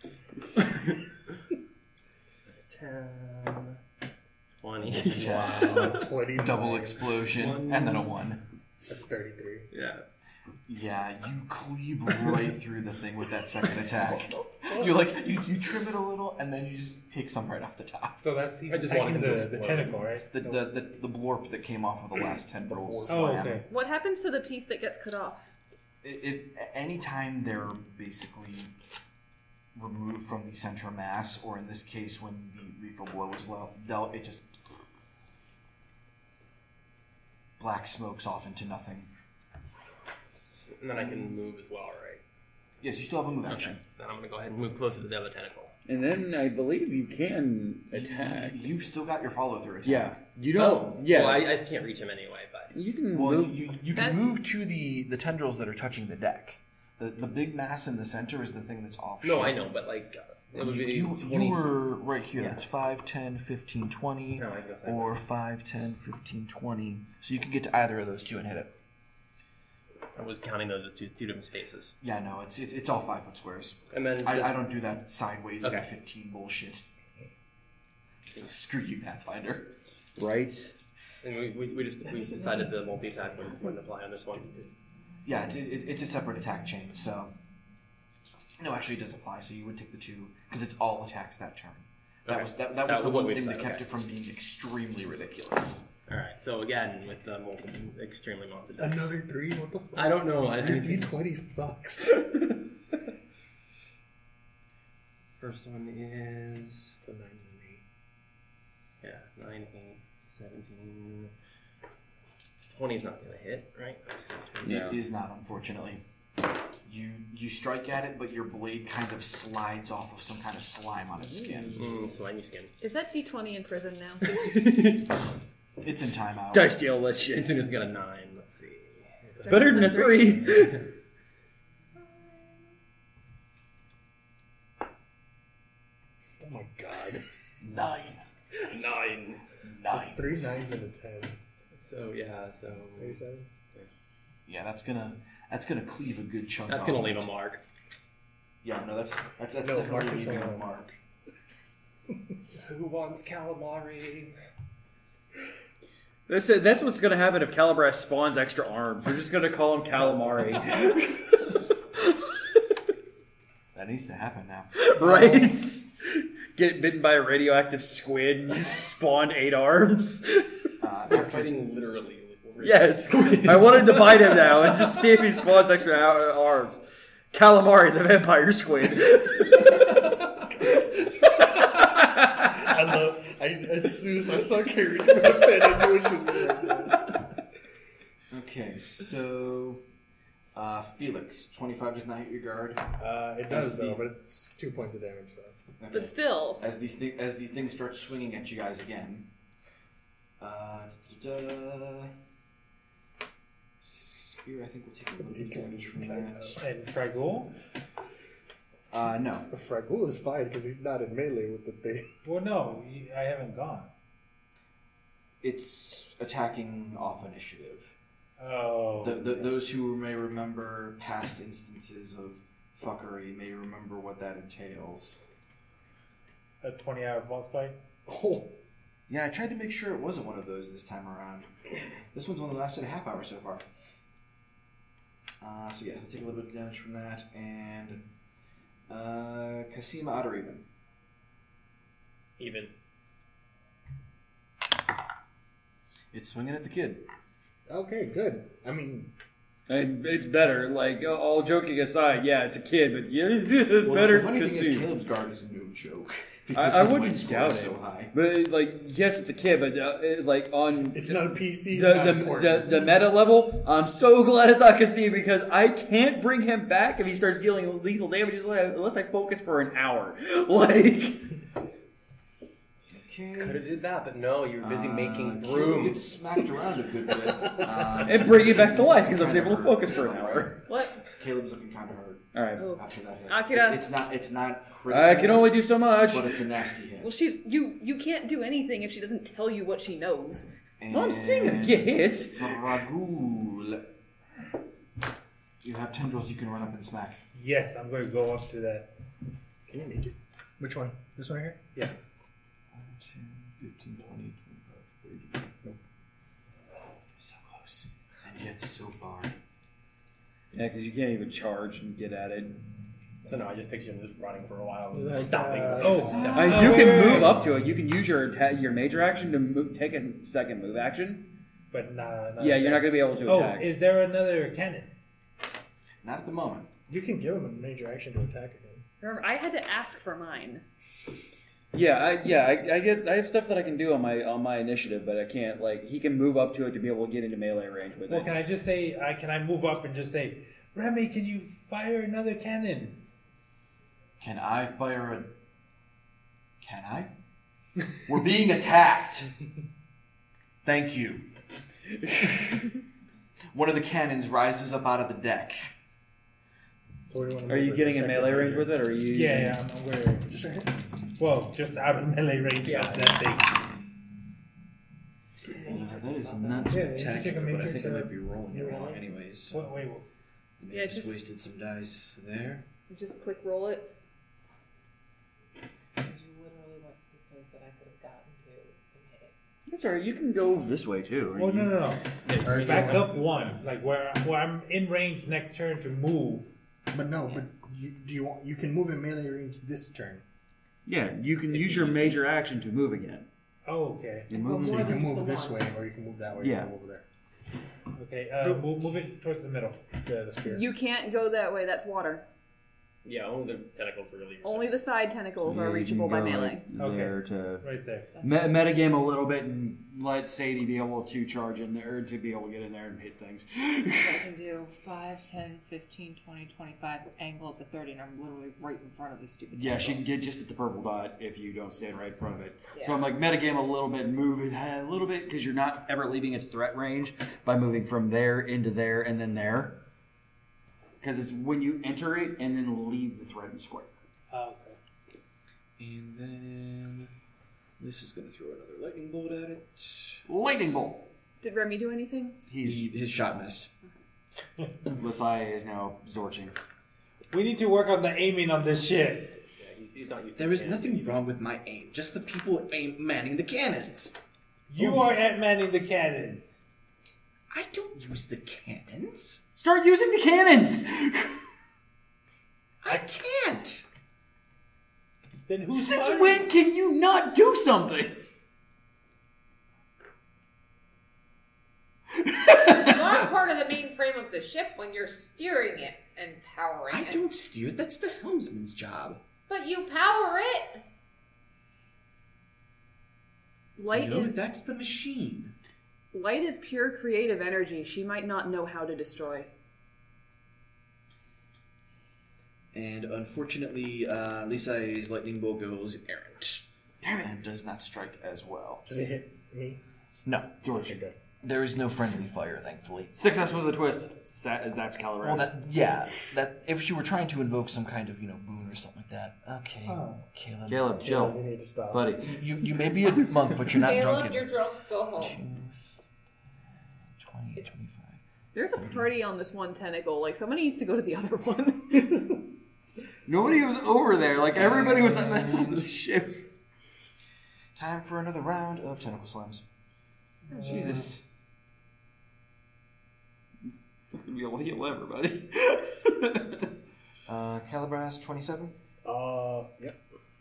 ten. twenty. Wow. Twenty. Double explosion. One. And then a one. That's thirty-three. Yeah. Yeah, you cleave right through the thing with that second attack. You like you, you trim it a little, and then you just take some right off the top. So that's he's I just wanted attacking him to the, the explode. tentacle, right? The the, the the blorp that came off of the last tendril Oh, slam. okay. What happens to the piece that gets cut off? It, it anytime they're basically removed from the center mass, or in this case, when the lethal blow is lo- dealt, it just black smokes off into nothing. And then I can move as well, right? Yes, you still have a move action. Then I'm going to go ahead and move closer to the other tentacle. And then I believe you can attack. You, you've still got your follow through attack. Yeah. You don't. yeah. Well, I, I can't reach him anyway, but... you can Well, move. you, you can That's- move to the, the tendrils that are touching the deck. The the big mass in the center is the thing that's off. No, shape. I know, but like uh, it would You, be you, twenty. you were right here. Yeah. That's five, ten, fifteen, twenty, No, I guess I or five, ten, fifteen, twenty. So you can get to either of those two and hit it. I was counting those as two, two different spaces. Yeah, no, it's it's, it's all five foot squares. And then I, just- I don't do that sideways Okay. and fifteen bullshit. Screw you, Pathfinder. Right. And we, we, we just we decided the multi attack wouldn't, wouldn't apply on this one. Yeah, it's it, it's a separate attack chain. So no, actually, it does apply. So you would take the two because it's all attacks that turn. That Okay. was that, that That was was the what one we thing that decided, kept okay. it from being extremely ridiculous. All right. So again, with the multi, extremely monster. deck. Another three? What the fuck? I don't know. I Your didn't D twenty sucks. First one is It's a nine and an eight. yeah nine, eight, seventeen. Twenty is not going to hit, right? It is not, unfortunately. You you strike at it, but your blade kind of slides off of some kind of slime on its skin. Mm, slimy skin. Is that D twenty in prison now? It's in timeout. Dice deal that shit. It's going to get a nine. Let's see. It's better than a three. Oh my god. Nine. Nine. It's three nines and a ten. So yeah. So Eighty-seven. Yeah, that's gonna that's gonna cleave a good chunk. that's off going to it. leave a mark. Yeah, no, that's that's, that's No, definitely mark is leaving a someone else. mark. Who wants calamari? That's it. That's what's going to happen if Calibras spawns extra arms. We're just going to call him Calamari. That needs to happen now. Right? Get bitten by a radioactive squid and just spawn eight arms. Uh, We're after, fighting literally. Yes. I wanted to bite him now and just see if he spawns extra a- arms. Calamari, the vampire squid. I love. I, as soon as I saw Carrie do that, I knew she was going to okay, so uh, Felix, twenty-five does not hit your guard. uh, It does, As though, the- but it's two points of damage, so. Okay. But still, As these thi- as these things start swinging at you guys again. Uh, da-da-da. Spear, I think we'll take a little bit of damage from that. And Fragul? Uh, no. The Fragul is fine because he's not in melee with the thing. Well, no, you- I haven't gone. It's attacking off initiative. Oh. The, the, those who may remember past instances of fuckery may remember what that entails. A twenty hour boss fight? Oh. Yeah, I tried to make sure it wasn't one of those this time around. This one's only lasted a half hour so far. Uh, so yeah, I'll take a little bit of damage from that, and uh, Kasima odd or even? Even. It's swinging at the kid. Okay, good. I mean, And it's better. Like, all joking aside, yeah, it's a kid, but yeah, Well, better the funny to thing is, see. Caleb's guard is no joke. I, because I his wouldn't might score doubt is it. so high. But, like, yes, it's a kid, but, uh, it, like, on it's not a P C. the, not the, important. the, the meta level, I'm so glad it's not Kassim because I can't bring him back if he starts dealing lethal damage unless I focus for an hour. Like, Could have did that, but no, you were busy Uh, making Caleb broom. gets smacked around a good bit. Uh, and bring it back to life because I was kinda able to hurt. focus for an hour. what? Caleb's looking kind of hurt All right. Oh. after that hit. Akira. It's, it's not. It's not critical. I can only do so much. But it's a nasty hit. Well, she's you. You can't do anything if she doesn't tell you what she knows. Well, I'm seeing it get hit. Fragul. You have tendrils you can run up and smack. Yes, I'm going to go up to that. Can you make it? Which one? This one right here? Yeah. ten, fifteen, twenty, twenty-five, thirty. Nope. So close. And yet so far. Yeah, because you can't even charge and get at it. So no, I just pictured him just running for a while, and Like, stopping. uh, Oh, Uh, Oh, you wait, can wait, move wait. up to it. You can use your atta- your major action to move, take a second move action. But nah, not Yeah, you're not going to be able to Oh, attack. is there another cannon? Not at the moment. You can give him a major action to attack again. Remember, I had to ask for mine. Yeah, I, yeah, I, I get. I have stuff that I can do on my on my initiative, but I can't. Like, he can move up to it to be able to get into melee range with Well, it. can I just say, I can I move up and just say, Remy, can you fire another cannon? Can I fire a... Can I? We're being attacked. Thank you. One of the cannons rises up out of the deck. So where do you want to Are move you it? getting in Second melee range measure? with it, or are you? Yeah, yeah, I'm, I'm gonna. Just right here. Well, just out of melee range Yeah. of that thing. Uh, that is not Yeah, you should take a spectacular, but I major think I to- might be rolling it you wrong roll it? anyways. Wait, wait, wait. Maybe Yeah, just, just- wasted some dice there. Just click roll it. You literally went to the place that I could have gotten to and hit it. That's alright. You can go this way too. Oh no, no, no! Alright, Back you up one, like where where I'm in range next turn to move. But no, but you, do you want? You can move in melee range this turn. Yeah, you can use your major action to move again. Oh, okay, You And move go So more you can than just move the this one. way, or you can move that way. Yeah. And move over there. okay. Uh, move, move it towards the middle. Yeah, the spear. You can't go that way. That's water. Yeah, only the tentacles really. Only the side tentacles Yeah, are you can reachable by go, melee. like, Okay. there to Right there. Me- metagame a little bit and let Sadie be able to charge in there, or to be able to get in there and hit things. I can do five, ten, fifteen, twenty, twenty-five, angle up to thirty, and I'm literally right in front of this stupid Yeah, she tentacle. can get just at the purple dot if you don't stand right in front of it. So Yeah. I'm like, metagame a little bit and move it a little bit because you're not ever leaving its threat range by moving from there into there and then there. Because it's when you enter it and then leave the threatened square. Oh, okay. And then this is going to throw another lightning bolt at it. Lightning bolt. Did Remy do anything? He, He's his shot missed. Lasai is now zorching. We need to work on the aiming on this shit. Yeah, he's, he's not used to There is cannons nothing either. wrong with my aim. Just the people aim manning the cannons. You are at manning the cannons. I don't use the cannons. Start using the cannons! I can't. Then who's Since firing? when can you not do something? You are part of the main frame of the ship when you're steering it and powering I it. don't steer it. That's the helmsman's job. But you power it. Light no, is that's the machine. light is pure creative energy. She might not know how to destroy. And unfortunately, uh, Lisai's lightning bolt goes errant. Damn it. And does not strike as well. Does it hit me? No. Okay, good. There is no friendly fire, thankfully. Success with a twist. Sa- zapped Calibras. Well, that, yeah, that if she were trying to invoke some kind of, you know, boon or something like that. Okay, Oh. Caleb. Caleb, Caleb, chill. you need to stop. Buddy. You you may be a monk, but you're not Caleb, drunken. you're drunk. Go home. twenty, It's- twenty-five. There's a party on this one tentacle. Like somebody needs to go to the other one. Nobody was over there. Like, everybody was on that side of the ship. Time for another round of tentacle slams. Jesus. Not gonna be able to heal everybody. Uh, Calibras, twenty-seven. Uh, yep.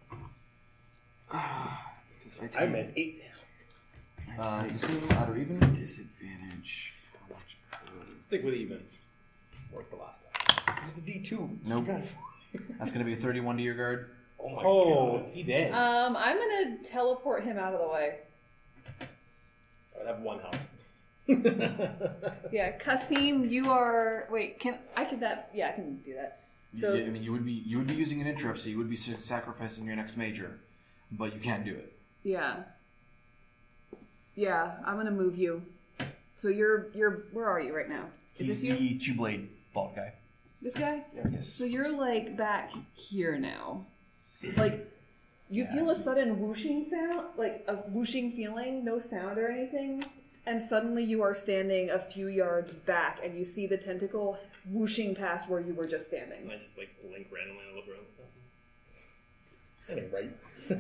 Because I I'm at eight. Uh, take Kasim, odd or even. disadvantage. How much per- Stick with even. Worked the last time. Use the D two. Nope. That's going to be a thirty-one to your guard. Oh my Oh, god. he dead. um, I'm gonna teleport him out of the way. I would have one health. Yeah, Kasim, you are. Wait, can I? Can that's yeah, I can do that. So You- I mean, you would be you would be using an interrupt, so you would be sa- sacrificing your next major, but you can't do it. yeah, yeah, I'm gonna move you. So you're you're where are you right now? Is He's this you? the two blade bald guy. This guy? Yes. So you're like back here now. Like you feel a sudden whooshing sound, like a whooshing feeling, no sound or anything, and suddenly you are standing a few yards back and you see the tentacle whooshing past where you were just standing. And I just like link randomly and look around. That ain't right.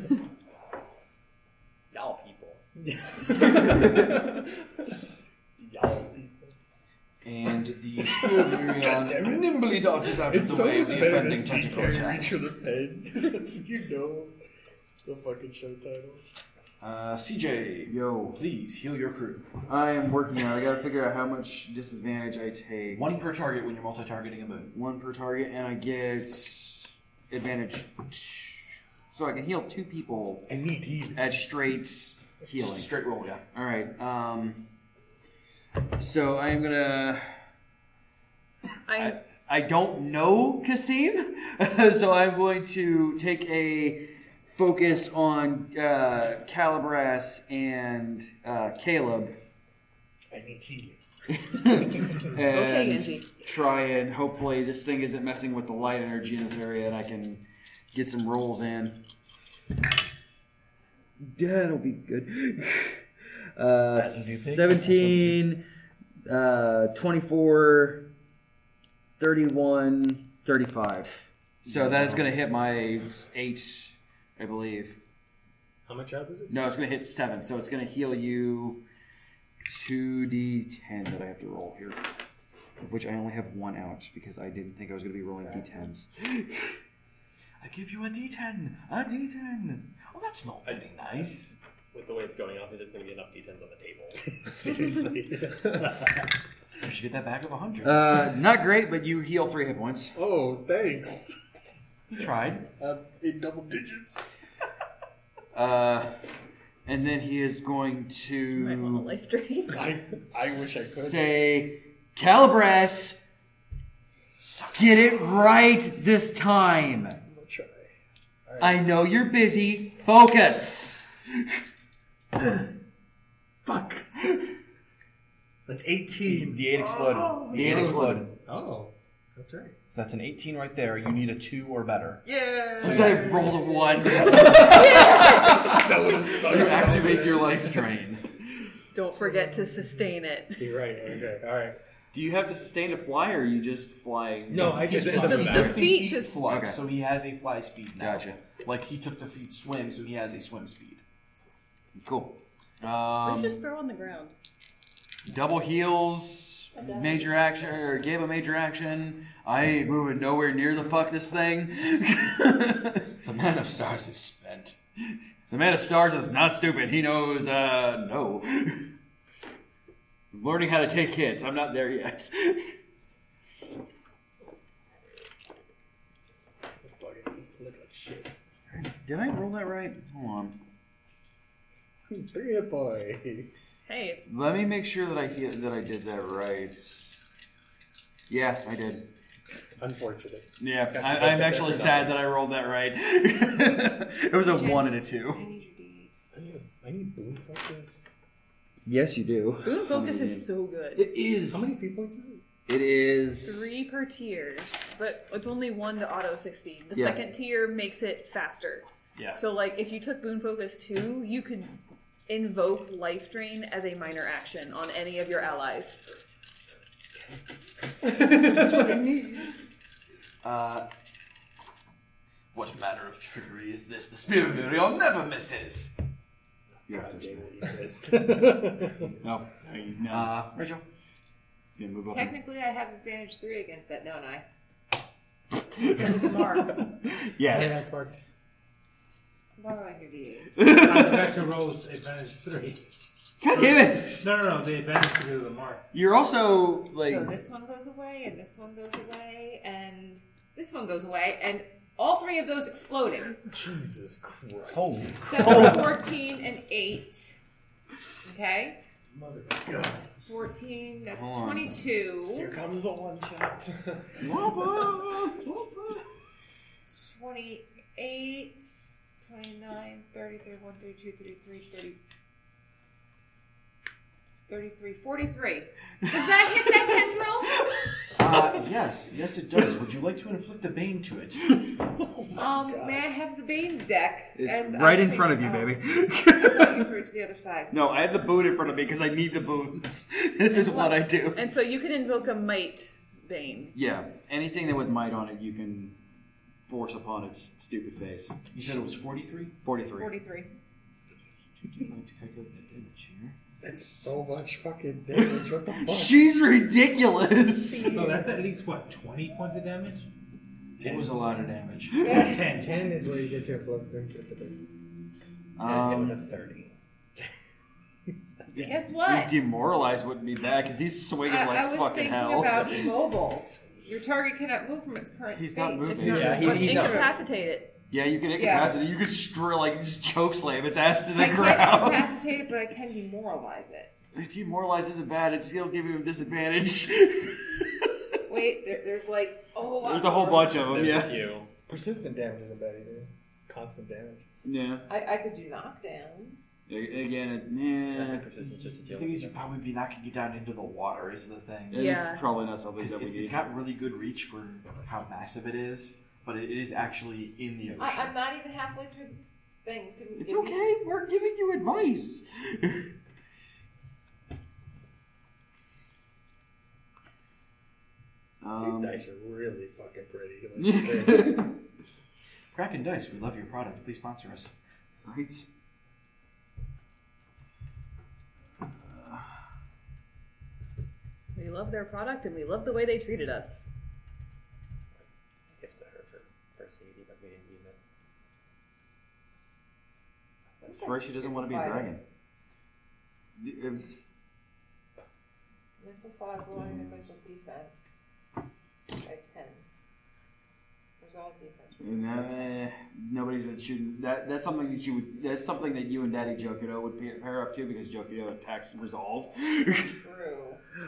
Y'all people. Y'all people. And the spear of Urion nimbly dodges out of It's the so way much of the better to offending see tentacle Carrie attack. reach for the pen because you know the fucking show title. Uh, C J, Yo. please heal your crew. I am working out. I gotta figure out how much disadvantage I take. One per target when you're multi-targeting a boon. One per target, and I get advantage. So I can heal two people I need healing. at straight healing. Straight roll, yeah. All right. Um. So I am gonna. I I, I don't know Kasim, so I'm going to take a focus on uh, Calibras and uh, Caleb. I need healing. and Okay, Genji. try and hopefully this thing isn't messing with the light energy in this area and I can get some rolls in. That'll be good. Uh, seventeen, uh, twenty-four, thirty-one, thirty-five. So that is going to hit my eight, I believe. How much up is it? No, it's going to hit seven. So it's going to heal you two d ten that I have to roll here. Of which I only have one out because I didn't think I was going to be rolling d tens. I give you a d ten. A d ten. Oh, that's not very nice. With the way it's going, I don't think there's going to be enough d tens on the table. Seriously. You should get that back of one hundred. Uh, not great, but you heal three hit points. Oh, thanks. You tried. Uh, in double digits. Uh, and then he is going You might want a to life drain. I, I wish I could. say, Calibres, get it right this time. I'm gonna try. All right. I know you're busy. Focus. Fuck. That's eighteen. The eight exploded. The eight exploded. Oh, that's right. So that's an eighteen right there. You need a two or better. Yeah. So I rolled a one. That would have sucked. You activate your life drain. Don't forget to sustain it. You're right. Okay. All right. Do you have to sustain to fly, or are you just flying? No, I just It fly. doesn't The, matter. the feet just. Fly, Okay. so he has a fly speed now. Gotcha. Like he took the feet swim, so he has a swim speed. Cool. Or Um, just throw on the ground. double heals, major action, or gave a major action. I ain't moving nowhere near the fuck this thing. The Man of Stars is spent. The Man of Stars is not stupid. He knows, uh, no. I'm learning how to take hits. I'm not there yet. Look like shit. Did I roll that right? Hold on. Three hit points. Hey, it's Let me make sure that I he- that I did that right. Yeah, I did. Unfortunate. Yeah, I, I'm actually sad that I rolled that right. It was a one and a I two. need your D eight. I need, I need boon focus. Yes, you do. Boon Focus is so good. It is. How many feet points is it? It is. Three per tier, but it's only one to auto succeed. The Yeah. second tier makes it faster. Yeah. So, like, if you took Boon Focus two, you could invoke Life Drain as a minor action on any of your allies. That's what I need. Uh, what manner of trickery is this? The Spear of Uriel never misses. God damn it, you missed. No. No. Uh, Rachel. Yeah, move up. Technically, I have advantage three against that, don't I? Because it's marked. Yes. Yeah, that's marked. I'm borrowing your D eight. I forgot to roll advantage three. God damn it! No, no, no. The advantage because of the mark. You're also like. So this one goes away, and this one goes away, and this one goes away, and all three of those exploded. Jesus Christ. Oh. So fourteen and eight. Okay? Mother of God. fourteen, that's Hold on. twenty-two. Here comes the one shot. twenty-eight, twenty-nine, thirty, thirty-one, thirty-two, thirty-three, thirty, thirty-three, forty-three. Does that hit that tendril? uh, yes, yes it does. Would you like to inflict a bane to it? Um, may I have the Bane's deck? It's And right I in think- front of you, oh, baby. I thought you threw it to the other side. No, I have the boon in front of me because I need the boons. This is what I do. And so you can invoke a Might Bane. Yeah, anything that with might on it, you can force upon its stupid face. You said it was forty-three? Forty-three. forty-three. Would you like to calculate that damage here? That's so much fucking damage. What the fuck? She's ridiculous. So that's at least, what, twenty points of damage? It was a lot of damage. ten. ten is where you get to inflict inflict the bane. Um, hit with a thirty. Guess what? Demoralized wouldn't be bad because he's swinging I, like I was fucking thinking hell. about mobile. Your target cannot move from its current He's state. not moving. It's not Yeah, it's he- like he- no. incapacitate it. Yeah, you can Yeah. incapacitate. You could str- like just choke slam its ass to the I can't ground. incapacitate it, but I can demoralize it. Demoralize isn't bad. It's still give him a disadvantage. Wait, there, there's like a whole lot There's a whole more. bunch of them. There's Yeah. a few. Persistent damage isn't bad either. It's constant damage. Yeah. I, I could do knockdown. A- Again, it- I nah. think persistence just a The deal thing with is, you it. probably be knocking you down into the water is the thing. It's Yeah. probably not something Because that we it's, need. it's got really good reach for how massive it is, but it is actually in the ocean. I, I'm not even halfway through the thing. Can- It's give me- okay. We're giving you advice. um, These dice are really fucking pretty. Like, Kraken Dice, we love your product. Please sponsor us. right. We love their product and we love the way they treated us. Gift to her for for C D, but we didn't use it. What is That's why that she doesn't want to be a stupid dragon. The- um, fighter? Mental five, lowering their mental defense by ten. There's all defense. No, eh, nobody's been shooting. That that's something that you would. That's something that you and Daddy Jokido would pair pair up to because Jokido attacks resolve True.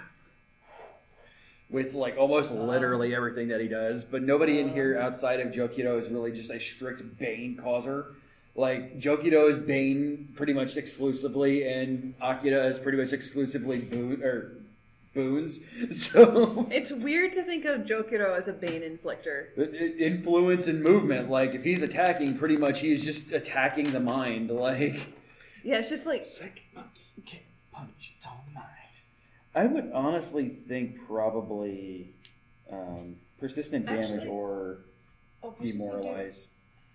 with like almost literally everything that he does. But nobody in here outside of Jokido is really just a strict Bane causer. Like Jokido is Bane pretty much exclusively, and Akira is pretty much exclusively boon or boons. So It's weird to think of Jokiro as a Bane inflictor. But i- influence and movement. Like if he's attacking, pretty much he's just attacking the mind. Like Yeah, it's just like Second monkey can't punch its own mind. I would honestly think probably um, persistent damage Actually- or Oh, persistent damage. demoralize.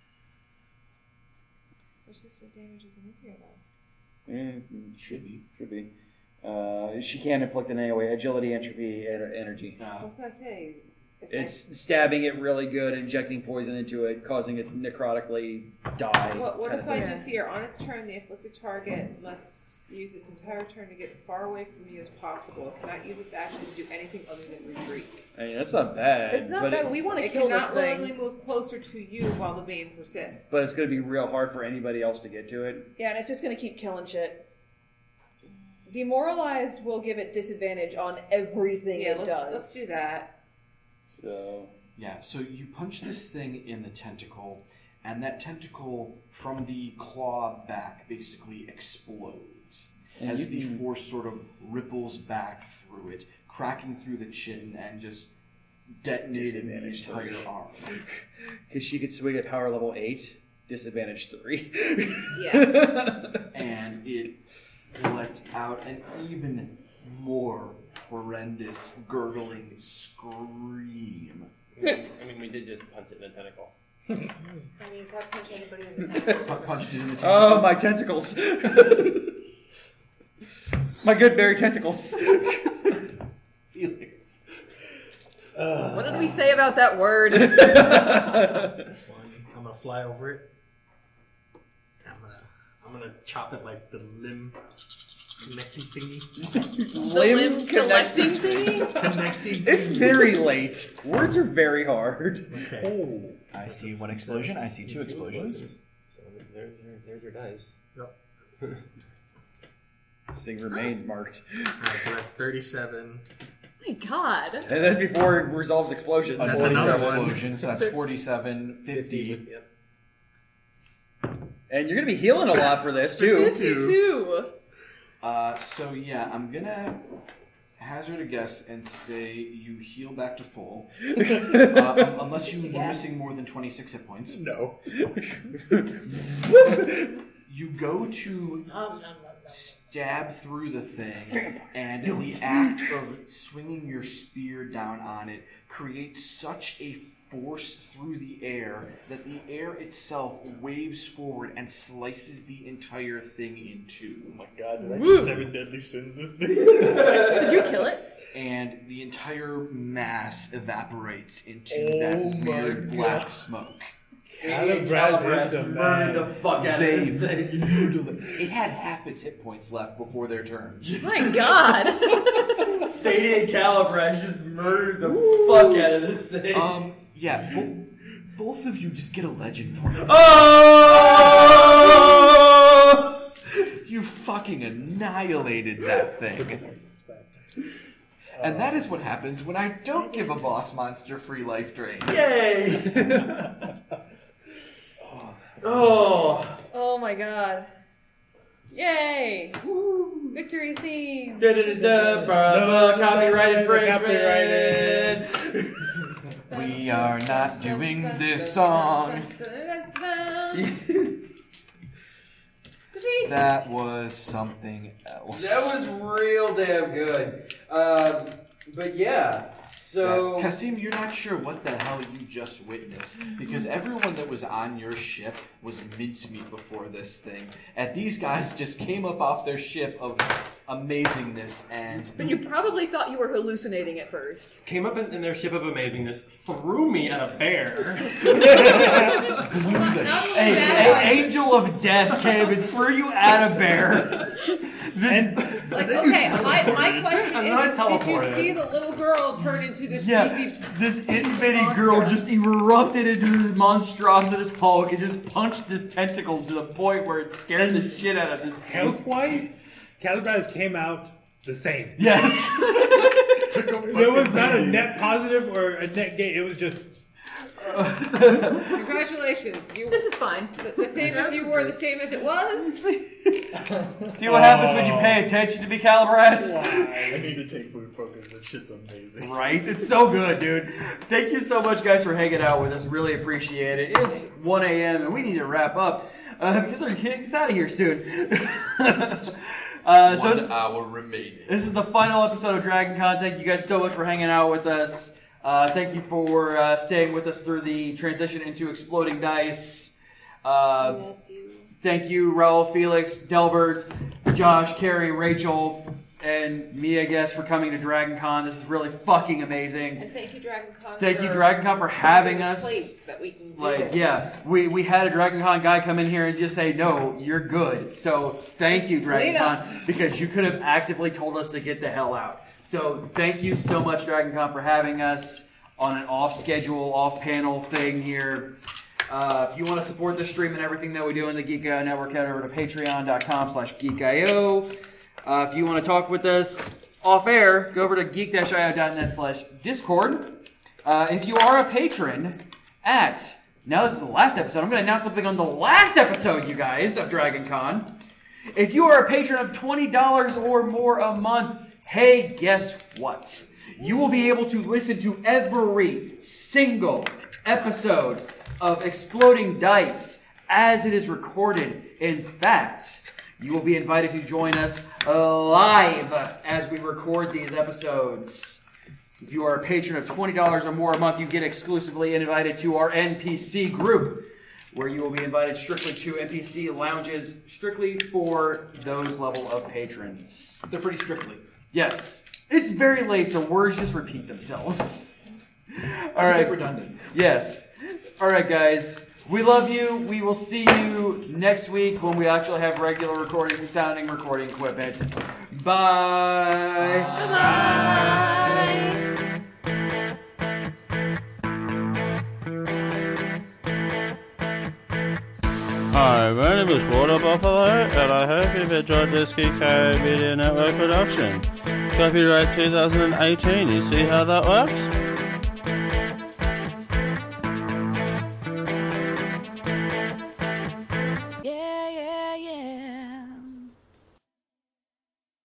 Persistent damage isn't in here though. Eh, should be. Should be. Uh, she can inflict in any way. Agility, entropy, and energy. I was gonna say. if It's stabbing it really good, injecting poison into it, causing it to necrotically die. I, what what kind if of I thing. do fear? On its turn, the afflicted target must use its entire turn to get far away from you as possible. It cannot use its action to do anything other than retreat. I mean, that's not bad. it's not but bad. It, We want to It kill this cannot thing. willingly move closer to you while the bane persists. but it's going to be real hard for anybody else to get to it. Yeah, and it's just gonna keep killing shit. Demoralized will give it disadvantage on everything yeah, it let's does. let's do that. So Yeah, so you punch this thing in the tentacle, and that tentacle from the claw back basically explodes And as you the can- force sort of ripples back through it, cracking through the chin and just detonating the Disadvantage entire three. arm. because she could swing at power level eight, disadvantage three. Yeah. And it lets out an even more horrendous, gurgling scream. I mean, we did just punch it in the tentacle. I mean, if I punch anybody in the Pu- tentacle, Punched it in the tentacle. Oh, my tentacles! My good berry tentacles. Feelings. What did we say about that word? I'm gonna fly over it. I'm gonna I'm gonna chop it like the limb connecting thingy. The limb collecting thing? Connecting. It's very late. Words are very hard. Okay. I see one explosion. I see two explosions. So there's your, there's your dice. Yep. Sing remains marked. Alright, so that's thirty-seven. My God. And that's before it resolves explosions. That's another one. explosion, so that's forty-seven, fifty. Yep. And you're going to be healing a lot for this, too. fifty-two. Uh, so yeah, I'm gonna hazard a guess and say you heal back to full, uh, un- unless you Just a were guess. missing more than twenty-six hit points. No. You go to um, um, um, um. stab through the thing, and the act of swinging your spear down on it creates such a force through the air that the air itself waves forward and slices the entire thing in two. Oh my god, did I just seven deadly sins this thing? Did you kill it? And the entire mass evaporates into Oh that my weird God. black smoke. Calibraz is the man. the fuck out They of this thing. brutally- It had half its hit points left before their turns. My God. Sadie and Calibraz just murdered the fuck out of this thing. Um, yeah, bo- both of you just get a legend point. Oh! You fucking annihilated that thing. And that is what happens when I don't give a boss monster free life drain. Yay! Oh. Oh my God. Yay! Woo! Victory theme! Da da da da, bravo, copyright infringement! We are not doing this song. That was something else. That was real damn good. Um, but yeah, so... Yeah, Kasim, you're not sure what the hell you just witnessed, because everyone that was on your ship was mincemeat before this thing, and these guys just came up off their ship of amazingness and... But you probably thought you were hallucinating at first. Came up in, in their ship of amazingness, threw me at a bear. Hey, an angel of death came and threw you at a bear. And Like, okay, my, my question I'm is, not is did you teleported. see the little girl turn into this Yeah, beefy this itty bitty monster? girl just erupted into this monstrosity Hulk and just punched this tentacle to the point where it scared the shit out of this kid. health-wise, Calibraz came out the same. Yes. There was not a net positive or a net gain. It was just Congratulations, you This is fine. the, the same as you were, the same as it was. See what happens when you pay attention to me, Calibras? I need to take food focus. That shit's amazing. Right? It's so good, dude. Thank you so much, guys, for hanging out with us. Really appreciate it. It's one a.m. and we need to wrap up uh, because we're getting us out of here soon. uh, so One this, hour remaining. this is the final episode of Dragon Con. Thank you guys so much for hanging out with us. Uh, thank you for uh, staying with us through the transition into Exploding Dice. Uh, Loves you. Thank you, Raul, Felix, Delbert, Josh, Carrie, Rachel, and me, I guess, for coming to Dragon Con. This is really fucking amazing. And thank you, Dragon Con. Thank you, for Dragon Con, for having this us. Place that we can do Like, this. yeah, we, we had a Dragon Con guy come in here and just say, no, you're good. So thank you, Dragon clean up. Con, because you could have actively told us to get the hell out. So thank you so much, Dragon Con, for having us on an off-schedule, off-panel thing here. Uh, if you want to support the stream and everything that we do in the Geek I O Network, head over to patreon.com slash geekio. Uh, if you want to talk with us off-air, go over to geek-io.net slash discord. Uh, if you are a patron at... Now this is the last episode. I'm going to announce something on the last episode, you guys, of Dragon Con. If you are a patron of twenty dollars or more a month, hey, guess what? You will be able to listen to every single episode of Exploding Dice as it is recorded. In fact, you will be invited to join us live as we record these episodes. If you are a patron of twenty dollars or more a month, you get exclusively invited to our N P C group, where you will be invited strictly to N P C lounges strictly for those level of patrons. They're pretty strictly. Yes. It's very late, so words just repeat themselves. All That's a right. bit redundant. Yes. All right, guys. We love you. We will see you next week when we actually have regular recording, sounding recording equipment. Bye. Hi, my name is Water Buffalo, and I hope you've enjoyed this Geek I O Media Network production. Copyright two thousand eighteen, you see how that works?